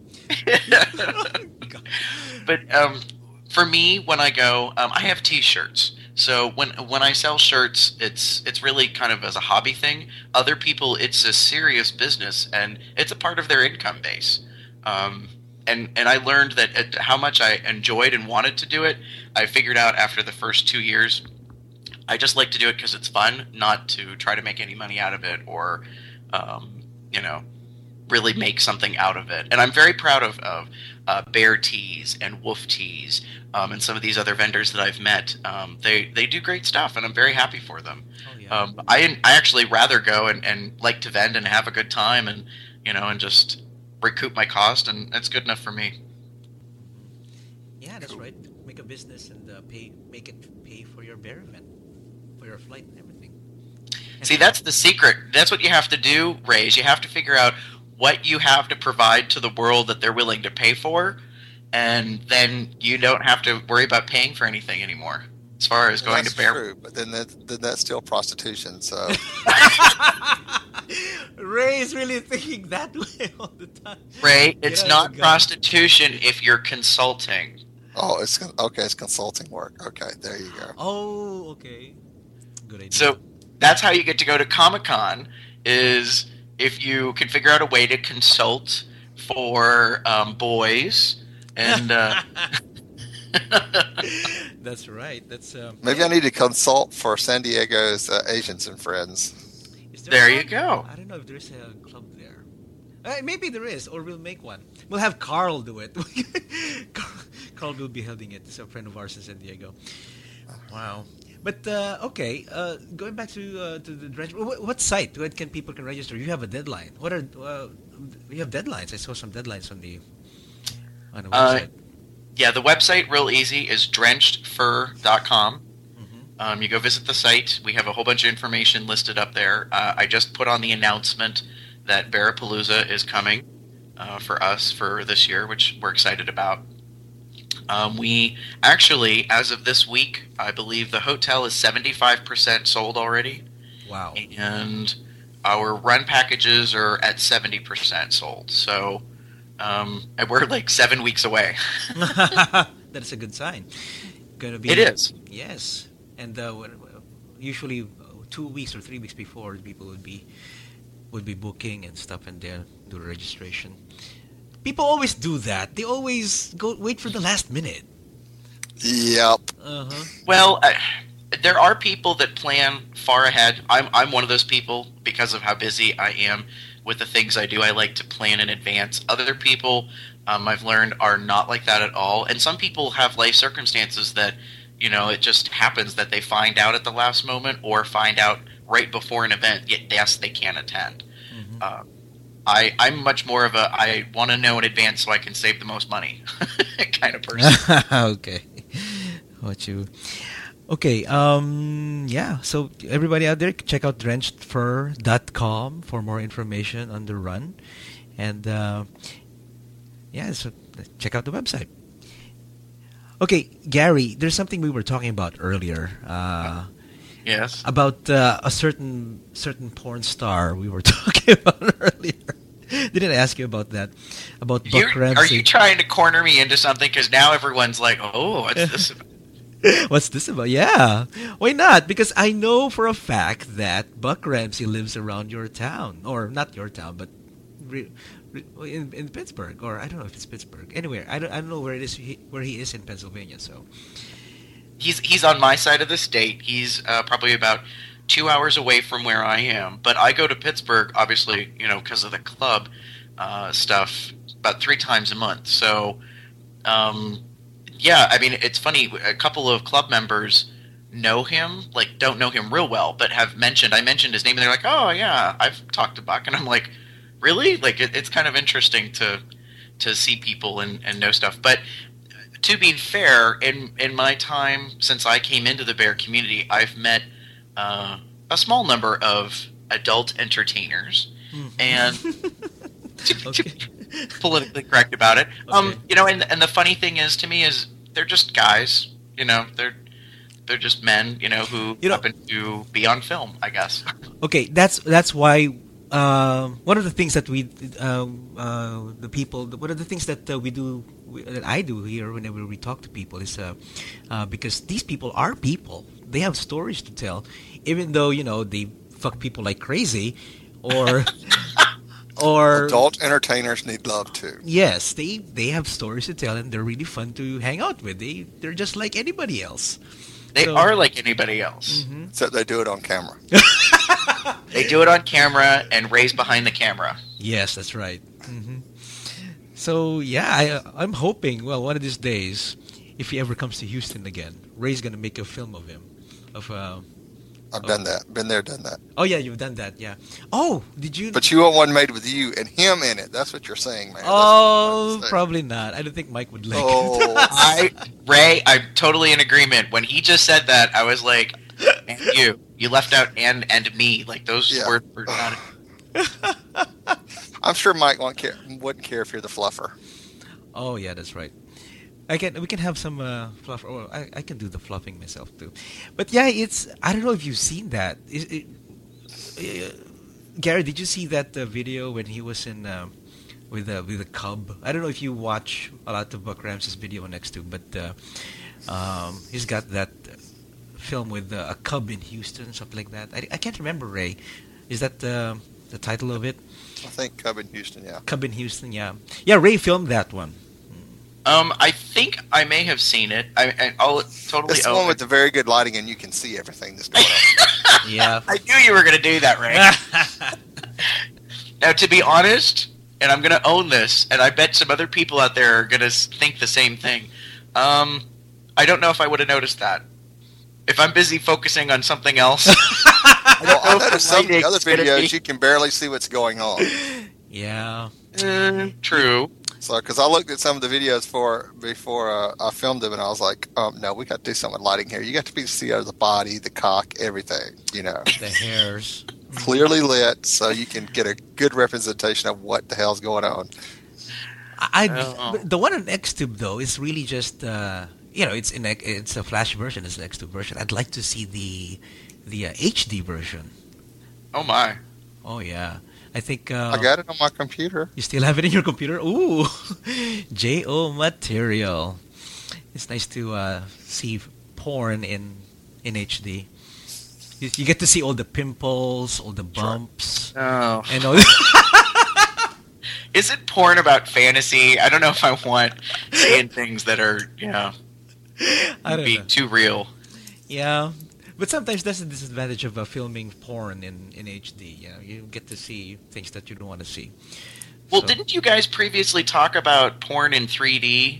God. But um, for me, when I go, um, I have T-shirts. So when when I sell shirts, it's it's really kind of as a hobby thing. Other people, it's a serious business, and it's a part of their income base. Um, and and I learned that at how much I enjoyed and wanted to do it. I figured out after the first two years, I just like to do it because it's fun, not to try to make any money out of it or, um, you know, really make something out of it. And I'm very proud of, of uh, Bear Tees and Wolf Tees um, and some of these other vendors that I've met. Um, they, they do great stuff, and I'm very happy for them. Oh, yeah. Um, I I actually rather go and, and like to vend and have a good time and, you know, and just recoup my cost, and that's good enough for me. Yeah, that's right. Make a business and uh, pay, make it pay for your bear event, for your flight and everything. See, that's the secret. That's what you have to do, Ray, is you have to figure out what you have to provide to the world that they're willing to pay for, and then you don't have to worry about paying for anything anymore as far as going That's to bear. true, but then, that, then that's still prostitution, so... Ray is really thinking that way all the time. Ray, Get it's out of not the gun. prostitution if you're consulting. Oh, it's con- okay. It's consulting work. Okay, there you go. Oh, okay. Good idea. So that's how you get to go to Comic-Con, is if you can figure out a way to consult for um, boys and... Uh, That's right. That's um. Maybe I need to consult for San Diego's uh, Asians and Friends. Is There a you club? go. I don't know if there is a club there. Uh, maybe there is, or we'll make one. We'll have Carl do it. Carl, Carl will be holding it. He's a friend of ours in San Diego. Wow. But uh, okay, uh, going back to uh, to the dredge. What, what site? What can people can register? You have a deadline. What are uh, you have deadlines? I saw some deadlines on the on the Uh, website. Yeah, the website, real easy, is drenched fur dot com. Mhm. Um, you go visit the site. We have a whole bunch of information listed up there. Uh, I just put on the announcement that Barapalooza is coming uh, for us for this year, which we're excited about. Um, we actually, as of this week, I believe the hotel is seventy-five percent sold already. Wow. And our run packages are at seventy percent sold. So um, and we're like seven weeks away. That's a good sign. Gonna be. It is. Yes. And uh, usually two weeks or three weeks before, people would be would be booking and stuff, and then do the registration. People always do that. They always go wait for the last minute. Yep. Uh-huh. Well, uh, there are people that plan far ahead. I'm I'm one of those people because of how busy I am with the things I do. I like to plan in advance. Other people, um, I've learned, are not like that at all. And some people have life circumstances that, you know, it just happens that they find out at the last moment or find out right before an event, yet yes, they can't attend. Mm-hmm. Uh, I, I'm much more of a I want to know in advance so I can save the most money kind of person. Okay. What you... Okay, um, yeah, so everybody out there, check out drenched fur dot com for more information on the run. And, uh, yeah, so check out the website. Okay, Gary, there's something we were talking about earlier. Uh, yes. About uh, a certain certain porn star we were talking about earlier. Didn't ask you about that. About Buck You're, Ramsey. Are you trying to corner me into something? Because now everyone's like, oh, what's this about? What's this about? Yeah. Why not? Because I know for a fact that Buck Ramsey lives around your town. Or not your town, but re, re, in, in Pittsburgh. Or I don't know if it's Pittsburgh. Anywhere. I don't, I don't know where it is. He, where he is in Pennsylvania. So He's, he's on my side of the state. He's uh, probably about two hours away from where I am. But I go to Pittsburgh, obviously, you know, because of the club uh, stuff, about three times a month. So... Um, Yeah, I mean, it's funny. A couple of club members know him, like, don't know him real well, but have mentioned, I mentioned his name, and they're like, oh, yeah, I've talked to Buck. And I'm like, really? Like, it, it's kind of interesting to to see people and, and know stuff. But to be fair, in, in my time since I came into the bear community, I've met uh, a small number of adult entertainers. Mm. And... Okay. politically correct about it. Okay. Um, you know, and and the funny thing is to me is they're just guys. You know, they're they're just men. You know, who you know, happen to be on film, I guess. Okay, that's that's why uh, one of the things that we uh, uh, the people one of the things that uh, we do that I do here whenever we talk to people is uh, uh, because these people are people. They have stories to tell, even though you know they fuck people like crazy, or. Or adult entertainers need love too. Yes, they they have stories to tell, and they're really fun to hang out with. They they're just like anybody else. They so, are like anybody else, mm-hmm. except they do it on camera. They do it on camera, and Ray's behind the camera. Yes, that's right. Mm-hmm. So yeah, I I'm hoping. Well, one of these days, if he ever comes to Houston again, Ray's gonna make a film of him, of. Uh, I've oh. done that. Been there, done that. Oh, yeah, you've done that, yeah. Oh, did you... But you want one made with you and him in it. That's what you're saying, man. Oh, probably not. I don't think Mike would like oh. it. I, Ray, I'm totally in agreement. When he just said that, I was like, and you. You left out and and me. Like, those yeah. words were not... I'm sure Mike won't care, wouldn't care if you're the fluffer. Oh, yeah, that's right. I can. We can have some uh, fluff. Or I, I can do the fluffing myself too. But yeah, it's. I don't know if you've seen that. Is it, uh, Gary, did you see that uh, video when he was in uh, with a with a cub? I don't know if you watch a lot of Buck Ramsey's video next to, but uh, um, he's got that film with uh, a cub in Houston, something like that. I, I can't remember. Ray, is that uh, the title of it? I think Cub in Houston. Yeah. Cub in Houston. Yeah. Yeah. Ray filmed that one. Um, I think I may have seen it. I, I, I'll totally. It's the one with the very good lighting, and you can see everything that's going on. Yeah, I knew you were going to do that, Ray. Now, to be honest, and I'm going to own this, and I bet some other people out there are going to think the same thing. Um, I don't know if I would have noticed that. If I'm busy focusing on something else. I well, I noticed some of the other be... videos you can barely see what's going on. Yeah. Uh, true. So, because I looked at some of the videos for before uh, I filmed them, and I was like, um, "No, we got to do something with lighting here. You got to be to see the body, the cock, everything, you know." The hairs. clearly lit, so you can get a good representation of what the hell's going on. I, Oh. but the one on Xtube though is really just uh, you know it's in a, it's a Flash version, it's an Xtube version. I'd like to see the the uh, H D version. Oh my. Oh yeah, I think uh, I got it on my computer. you still have it in your computer. Ooh, J O material. It's nice to uh, see porn in in H D. You, you get to see all the pimples, all the bumps, Oh. and all. Is it porn about fantasy? I don't know if I want seeing things that are, you know, I don't being know. too real. Yeah, but sometimes that's the disadvantage of uh, filming porn in, in H D. You know, you get to see things that you don't want to see. Well, So- didn't you guys previously talk about porn in three D?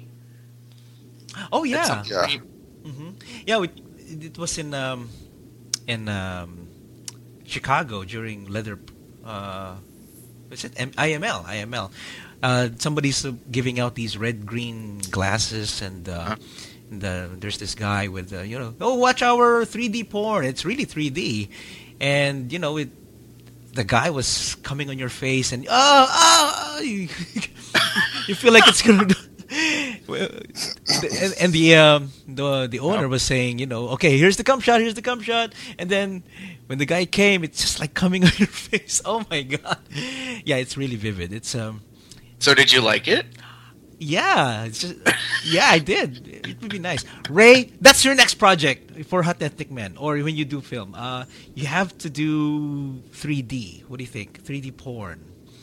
Oh yeah, That's Yeah. something- hmm yeah. We, it was in um, in um, Chicago during leather. Uh, what's it? M- I M L. I M L. Uh, somebody's uh, giving out these red green glasses, and uh, Huh. and, uh, there's this guy with uh, you know, oh, watch our three D porn. It's really three D, and you know it. The guy was coming on your face, and oh, oh, oh you, you feel like it's gonna. Well, and, and the um, the the owner was saying, you know, okay, here's the cum shot, here's the cum shot, and then when the guy came, it's just like coming on your face. Oh my god, yeah, it's really vivid. It's um, So did you like it? yeah, it's just yeah, I did. It would be nice. Ray, that's your next project for Hot Ethnic Men, or when you do film, uh, you have to do three D. What do you think? three D porn.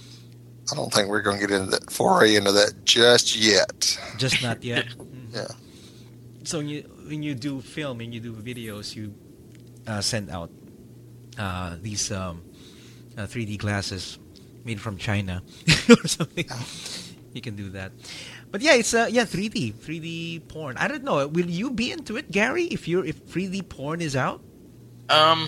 I don't think we're going to get into that foray into that just yet. Just not yet. Mhm. Yeah. So when you when you do film and you do videos, you uh, send out uh, these um, uh, three D glasses made from China or something. You can do that. But yeah, it's uh, yeah three D three D porn. I don't know. Will you be into it, Gary? If you're if three D porn is out? Um,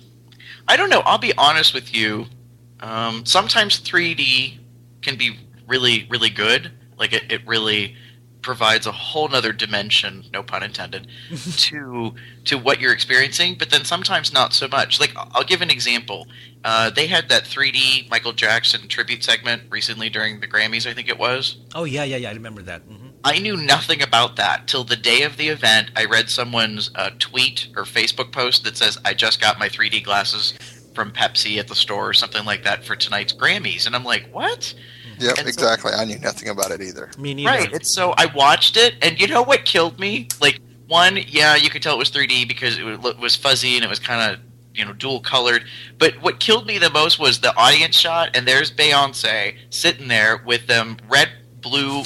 I don't know. I'll be honest with you. Um, sometimes three D can be really, really good. Like it, it really provides a whole nother dimension, no pun intended, to to what you're experiencing. But then sometimes not so much. Like I'll I'll give an example. Uh, they had that three D Michael Jackson tribute segment recently during the Grammys, I think it was. Oh yeah, yeah, yeah. I remember that. hmm I knew nothing about that till the day of the event. I read someone's uh, tweet or Facebook post that says, I just got my three D glasses from Pepsi at the store or something like that for tonight's Grammys. And I'm like, what? Yep, And so- exactly. I knew nothing about it either. Me neither. Right. And so I watched it, and you know what killed me? Like, one, yeah, you could tell it was three D because it wa- was fuzzy and it was kind of, you know, dual colored. But what killed me the most was the audience shot, and there's Beyonce sitting there with them red, blue,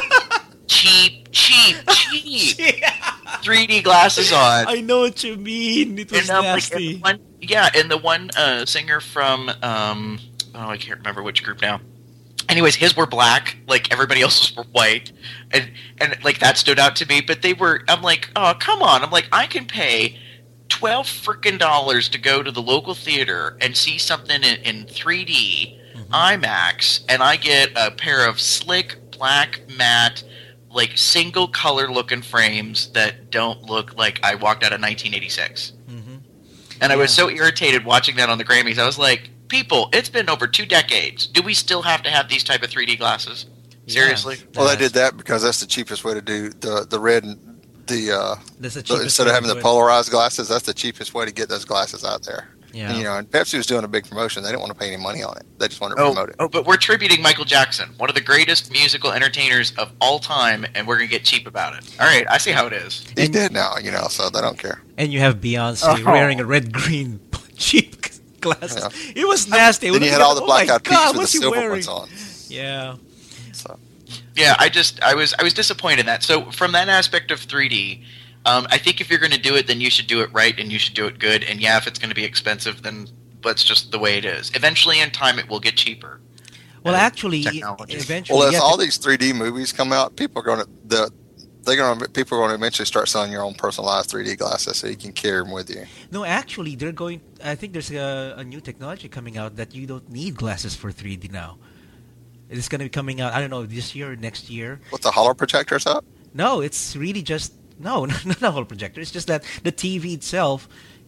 cheap, cheap, cheap three D glasses on. I know what you mean. It was And, um, like, nasty. and the one, yeah, and the one uh, singer from um, oh, I can't remember which group now. Anyways, his were black, like everybody else's were white, and and like that stood out to me. But they were, I'm like, oh come on! I'm like, I can pay twelve freaking dollars to go to the local theater and see something in, in three D Mhm. IMAX, and I get a pair of slick black matte, like single color looking frames that don't look like I walked out of nineteen eighty-six. Mhm. And I was Yeah. so irritated watching that on the Grammys. I was like, people, it's been over two decades. Do we still have to have these type of three D glasses? Seriously? Yeah, Well, they that's- did that because that's the cheapest way to do the the red and the uh, That's the the- cheapest instead way of to having do the it. polarized glasses. That's the cheapest way to get those glasses out there. Yeah. And, you know, and Pepsi was doing a big promotion. They didn't want to pay any money on it. They just wanted to Oh, promote it. oh, but we're tributing Michael Jackson, one of the greatest musical entertainers of all time, and we're going to get cheap about it. All right, I see how it is. He's and- dead now, you know, so they don't care. And you have Beyonce Oh. wearing a red green cheap glasses. Yeah. It was nasty. Then you had all the Oh black my eyed God, peas with the what's he silver wearing? ones on. Yeah. So Yeah, I just I was I was disappointed in that. So from that aspect of three D, um, I think if you're going to do it, then you should do it right and you should do it good. And yeah, if it's going to be expensive, then that's just the way it is. Eventually, in time, it will get cheaper. Well, Uh, actually, technology. eventually, well, as yeah, all these three D movies come out, people are going to the they're going to people are going to eventually start selling your own personalized three D glasses so you can carry them with you. no, actually, they're going. I think there's a, a new technology coming out that you don't need glasses for three D now. It's going to be coming out. I don't know this year or next year. With the hollow projectors up, No, it's really just no, not a whole projector. It's just that the T V itself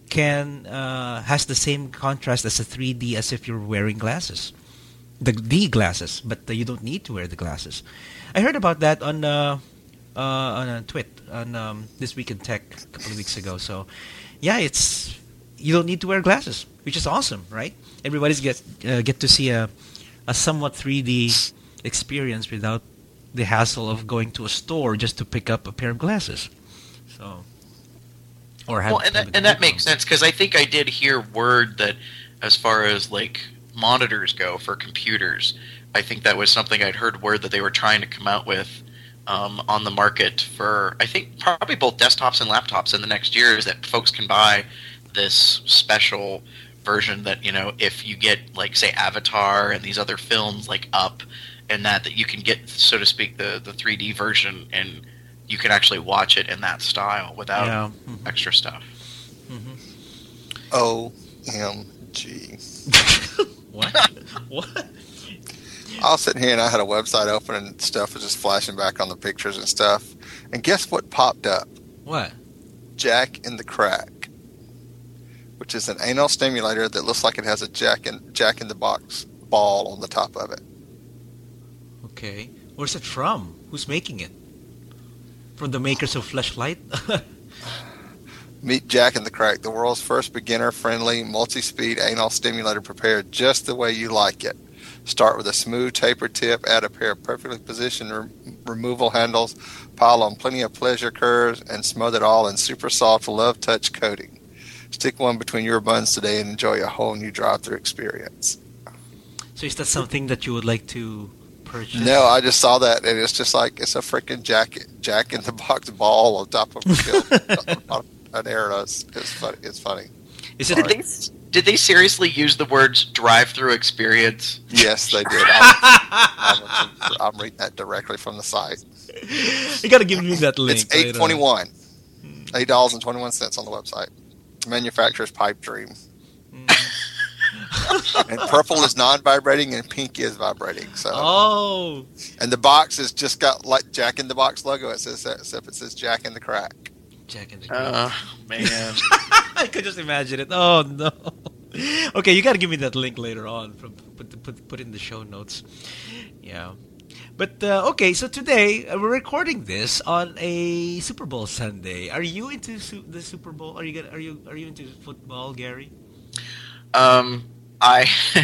can uh, has the same contrast as a three D as if you're wearing glasses, the the glasses, but uh, you don't need to wear the glasses. I heard about that on uh, uh, on a tweet on um, This Week in Tech a couple of weeks ago. So, yeah, it's you don't need to wear glasses, which is awesome, right? Everybody's get uh, get to see a a somewhat three D experience without the hassle of going to a store just to pick up a pair of glasses. So, or have well, and that, and that makes sense because I think I did hear word that as far as like monitors go for computers, I think that was something I'd heard word that they were trying to come out with um, on the market for, I think, probably both desktops and laptops in the next year, is that folks can buy this special version that, you know, if you get, like, say, Avatar and these other films, like Up, and that, that you can get, so to speak, the, the three D version, and you can actually watch it in that style without yeah. mm-hmm. extra stuff. Mm-hmm. O M G. What? What? I was sitting here and I had a website open and stuff was just flashing back on the pictures and stuff. And guess what popped up? What? Jack in the Crack, which is an anal stimulator that looks like it has a Jack in Jack in the Box ball on the top of it. Okay. Where's it from? Who's making it? From the makers of Fleshlight? Meet Jack in the Crack, the world's first beginner-friendly, multi-speed anal stimulator prepared just the way you like it. Start with a smooth taper tip, add a pair of perfectly positioned re- removal handles, pile on plenty of pleasure curves, and smother it all in super soft love touch coating. Stick one between your buns today and enjoy a whole new drive-through experience. So is that something that you would like to purchase? No, I just saw that, and it's just like it's a freaking Jack Jack in the Box ball on top of a an arrow. It's, it's funny. It's funny. Is it? Did they, did they seriously use the words drive-through experience? Yes, they did. I'm, I'm, I'm reading that directly from the site. You gotta give me that link. It's eight twenty one, eight dollars and twenty one cents on the website. Manufacturer's Pipe Dream. And purple is non-vibrating, and pink is vibrating. So, oh, and the box has just got like Jack in the Box logo. It says that, except it says Jack in the Crack. Jack in the Crack. Oh man, I could just imagine it. Oh no. Okay, you got to give me that link later on. Put put put in the show notes. Yeah. But uh, okay, so today uh, we're recording this on a Super Bowl Sunday. Are you into su- the Super Bowl? Are you gonna, are you are you into football, Gary? Um, I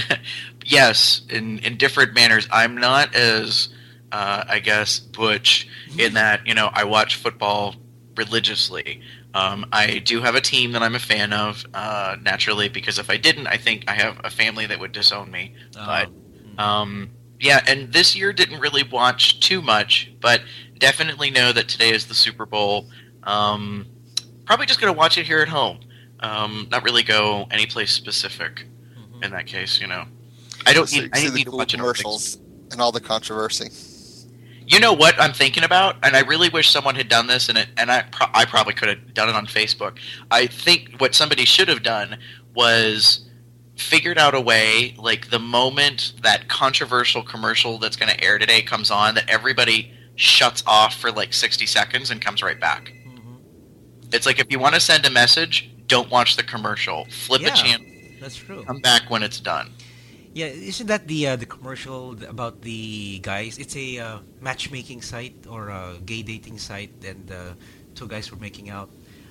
yes, in in different manners. I'm not as uh, I guess butch in that, you know, I watch football religiously. Um, I do have a team that I'm a fan of, uh, naturally, because if I didn't, I think I have a family that would disown me. Oh. But um, yeah, and this year didn't really watch too much, but definitely know that today is the Super Bowl. Um, probably just going to watch it here at home. Um, not really go any place specific. Mm-hmm. In that case, you know, I don't see, need. I see need the to cool watch it. commercials and all the controversy. You know what I'm thinking about, and I really wish someone had done this, and it, and I pro- I probably could have done it on Facebook. I think what somebody should have done was figured out a way, like the moment that controversial commercial that's going to air today comes on, that everybody shuts off for like sixty seconds and comes right back. Mm-hmm. It's like if you want to send a message, don't watch the commercial. Flip yeah, a channel. That's true. Come back when it's done. Yeah, isn't that the uh, the commercial about the guys? It's a uh, matchmaking site or a gay dating site, and uh, two guys were making out.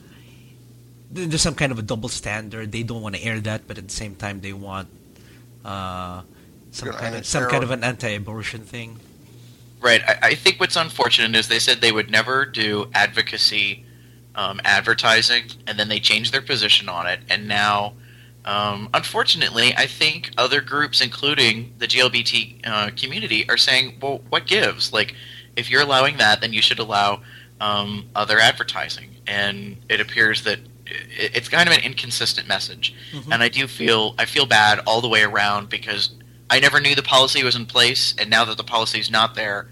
There's some kind of a double standard. They don't want to air that, but at the same time, they want uh, some Good kind of answer. some kind of an anti-abortion thing. Right. I, I think what's unfortunate is they said they would never do advocacy um, advertising, and then they changed their position on it, and now. Um, unfortunately, I think other groups, including the G L B T uh, community, are saying, well, what gives? Like, if you're allowing that, then you should allow um, other advertising. And it appears that it, it's kind of an inconsistent message. Mm-hmm. And I do feel, I feel bad all the way around because I never knew the policy was in place, and now that the policy is not there,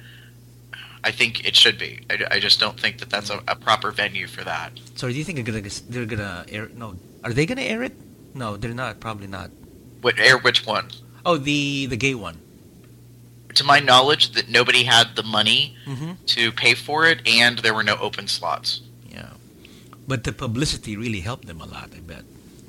I think it should be. I, I just don't think that that's a, a proper venue for that. So do you think they're gonna they're gonna air? No, are they gonna air it? No, they're not. Probably not. What air? Which one? Oh, the the gay one. To my knowledge, that nobody had the money mm-hmm. to pay for it, and there were no open slots. Yeah, but the publicity really helped them a lot. I bet.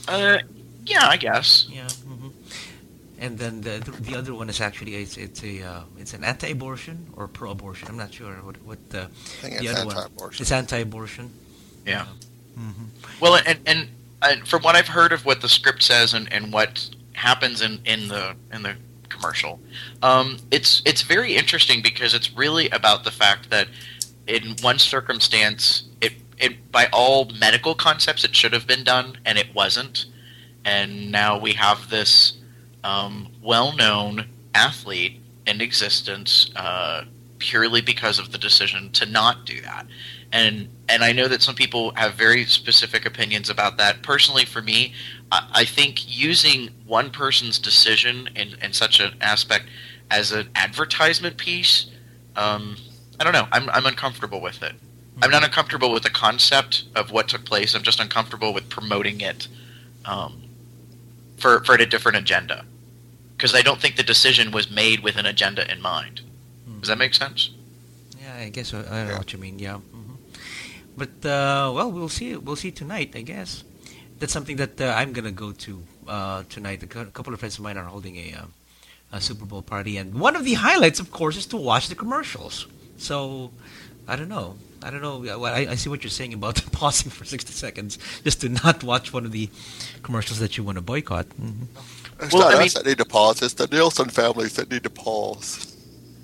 Uh, yeah, I guess. Yeah. hmm And then the the other one is actually it's it's a uh, it's an anti-abortion or pro-abortion. I'm not sure what what the I think the it's other one. anti-abortion. It's anti-abortion. Yeah. hmm Well, and, and and from what I've heard of what the script says and, and what happens in, in the in the commercial, um, it's it's very interesting because it's really about the fact that in one circumstance, it it by all medical concepts, it should have been done and it wasn't, and now we have this um, well-known athlete in existence uh, purely because of the decision to not do that. And and I know that some people have very specific opinions about that. Personally, for me, I, I think using one person's decision in, in such an aspect as an advertisement piece, um, I don't know. I'm I'm uncomfortable with it. I'm not uncomfortable with the concept of what took place. I'm just uncomfortable with promoting it um, for for a different agenda, because I don't think the decision was made with an agenda in mind. Does that make sense? Yeah, I guess I, I know what you mean. Yeah. But uh, well, we'll see. We'll see tonight, I guess. That's something that uh, I'm gonna go to uh, tonight. A cou- couple of friends of mine are holding a, uh, a Super Bowl party, and one of the highlights, of course, is to watch the commercials. So, I don't know. I don't know. Well, I, I see what you're saying about pausing for sixty seconds just to not watch one of the commercials that you want to boycott. Mm-hmm. It's Well, not I us that need to pause. It's the Nielsen families that need to pause.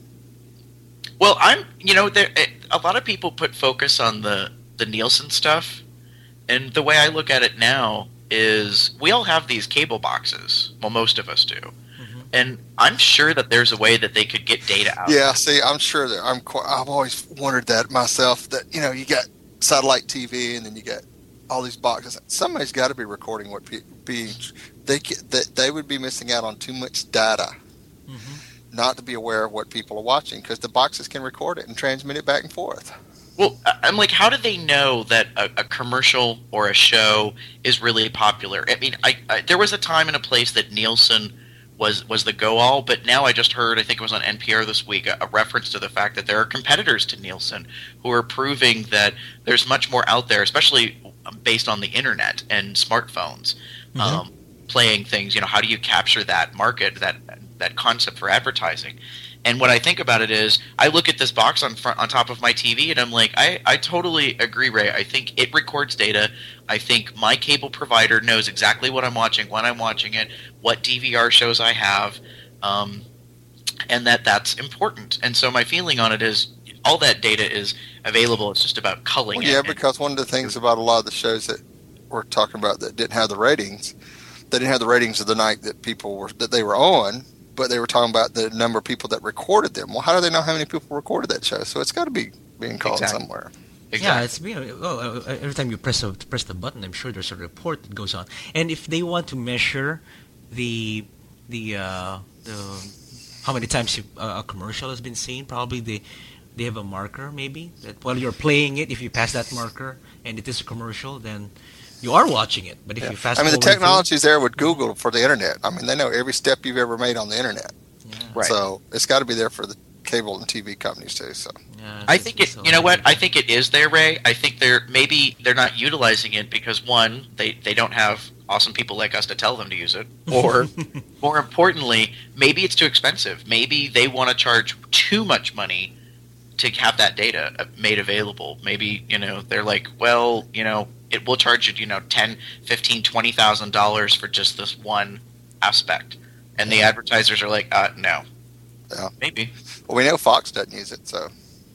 Well, I'm, you know, there a lot of people put focus on the the Nielsen stuff, and the way I look at it now is we all have these cable boxes. Well, most of us do, mm-hmm. and I'm sure that there's a way that they could get data out. Yeah, see, I'm sure that I'm. Quite, I've always wondered that myself. That you know, you got satellite T V, and then you got all these boxes. Somebody's got to be recording what pe- being. They that they would be missing out on too much data. Mm-hmm. Not to be aware of what people are watching, because the boxes can record it and transmit it back and forth. Well, I'm like, how do they know that a, a commercial or a show is really popular? I mean, I, I there was a time and a place that Nielsen was was the go-all, but now I just heard, I think it was on N P R this week, a, a reference to the fact that there are competitors to Nielsen who are proving that there's much more out there, especially based on the internet and smartphones, mm-hmm. um, playing things. You know, how do you capture that market, that that concept for advertising? And what I think about it is, I look at this box on front, on top of my T V, and I'm like, I, I totally agree, Ray. I think it records data. I think my cable provider knows exactly what I'm watching, when I'm watching it, what D V R shows I have, um, and that that's important. And so my feeling on it is, all that data is available. It's just about culling well, it. Yeah, because one of the things about a lot of the shows that we're talking about that didn't have the ratings, they didn't have the ratings of the night that people were that they were on. But they were talking about the number of people that recorded them. Well, how do they know how many people recorded that show? So it's got to be being called exactly. somewhere. Exactly. Yeah, it's you know, well, every time you press a, press the button, I'm sure there's a report that goes on. And if they want to measure the the uh, the how many times you, uh, a commercial has been seen, probably they they have a marker maybe that while you're playing it, if you pass that marker and it is a commercial, then you are watching it. But if yeah. you fast I mean, the forward technology is there with Google for the internet. I mean, they know every step you've ever made on the internet. Yeah. Right. So it's got to be there for the cable and T V companies too. So Yeah, I it's- think it. it's so You know what? amazing. I think it is there, Ray. I think they're maybe they're not utilizing it because one, they they don't have awesome people like us to tell them to use it, or more importantly, maybe it's too expensive. Maybe they want to charge too much money to have that data uh, made available. Maybe, you know, they're like, well, you know, it will charge you, you know, ten, fifteen, twenty thousand dollars for just this one aspect, and the advertisers are like, uh, no, yeah. maybe. Well, we know Fox doesn't use it. So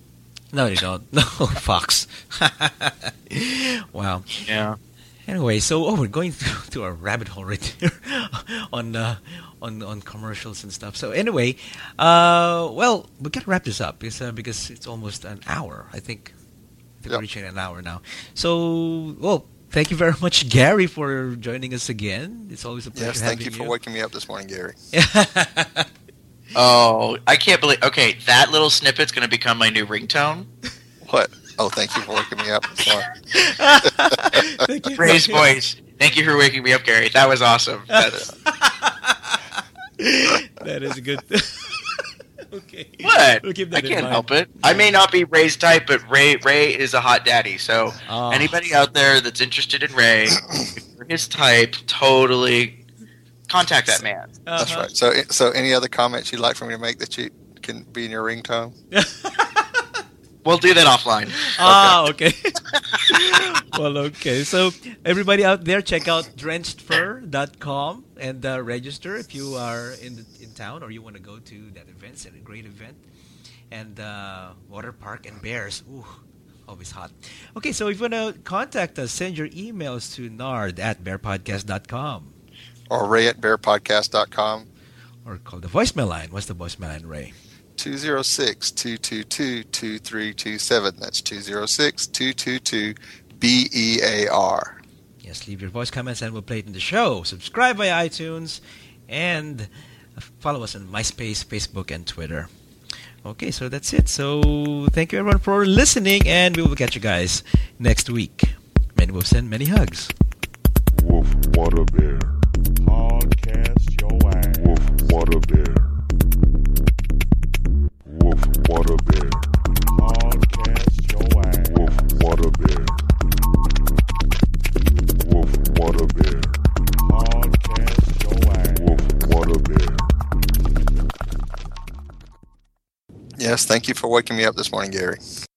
No, they don't. No, Fox. Wow. Yeah. Anyway, so oh, we're going to, to a rabbit hole right here on uh, on on commercials and stuff. So anyway, uh, well, we gotta wrap this up because uh, because it's almost an hour. I think, I think Yep. we're reaching an hour now. So, well, thank you very much, Gary, for joining us again. It's always a pleasure yes, thank having you for waking me up this morning, Gary. Oh, I can't believe. Okay, that little snippet's going to become my new ringtone. What? Oh, thank you for waking me up. Sorry. Thank you. Ray's voice. Thank you for waking me up, Gary. That was awesome. That's, That is good. Okay. What? We'll keep I that in can't mind. help it. I may not be Ray's type, but Ray Ray is a hot daddy. So Oh. anybody out there that's interested in Ray, if you're his type, totally contact that man. That's Uh-huh. right. So, so any other comments you'd like for me to make that you can be in your ringtone? We'll do that offline. Ah, okay. Well, okay. So everybody out there, check out drenched fur dot com and uh, register if you are in the, in town or you want to go to that event. It's a great event. And uh, water park and bears. Ooh, always hot. Okay, so if you want to contact us, send your emails to nard at bear podcast dot com Or Ray at bear podcast dot com. or call the voicemail line. What's the voicemail line, Ray? two oh six, two two two, two three two seven. That's two oh six, two two two, B E A R. Yes, leave your voice comments and we'll play it in the show. Subscribe via iTunes and follow us on MySpace, Facebook, and Twitter. Okay, so that's it. So thank you everyone for listening, and we will catch you guys next week. Many wolves send many hugs. Woof, what a bear. Podcast your ass. Woof, what a bear. Woof, what a bear. Podcast your ass. Woof, what a bear. Woof, what a bear. Podcast your ass. Woof, what a bear. Yes, thank you for waking me up this morning, Gary.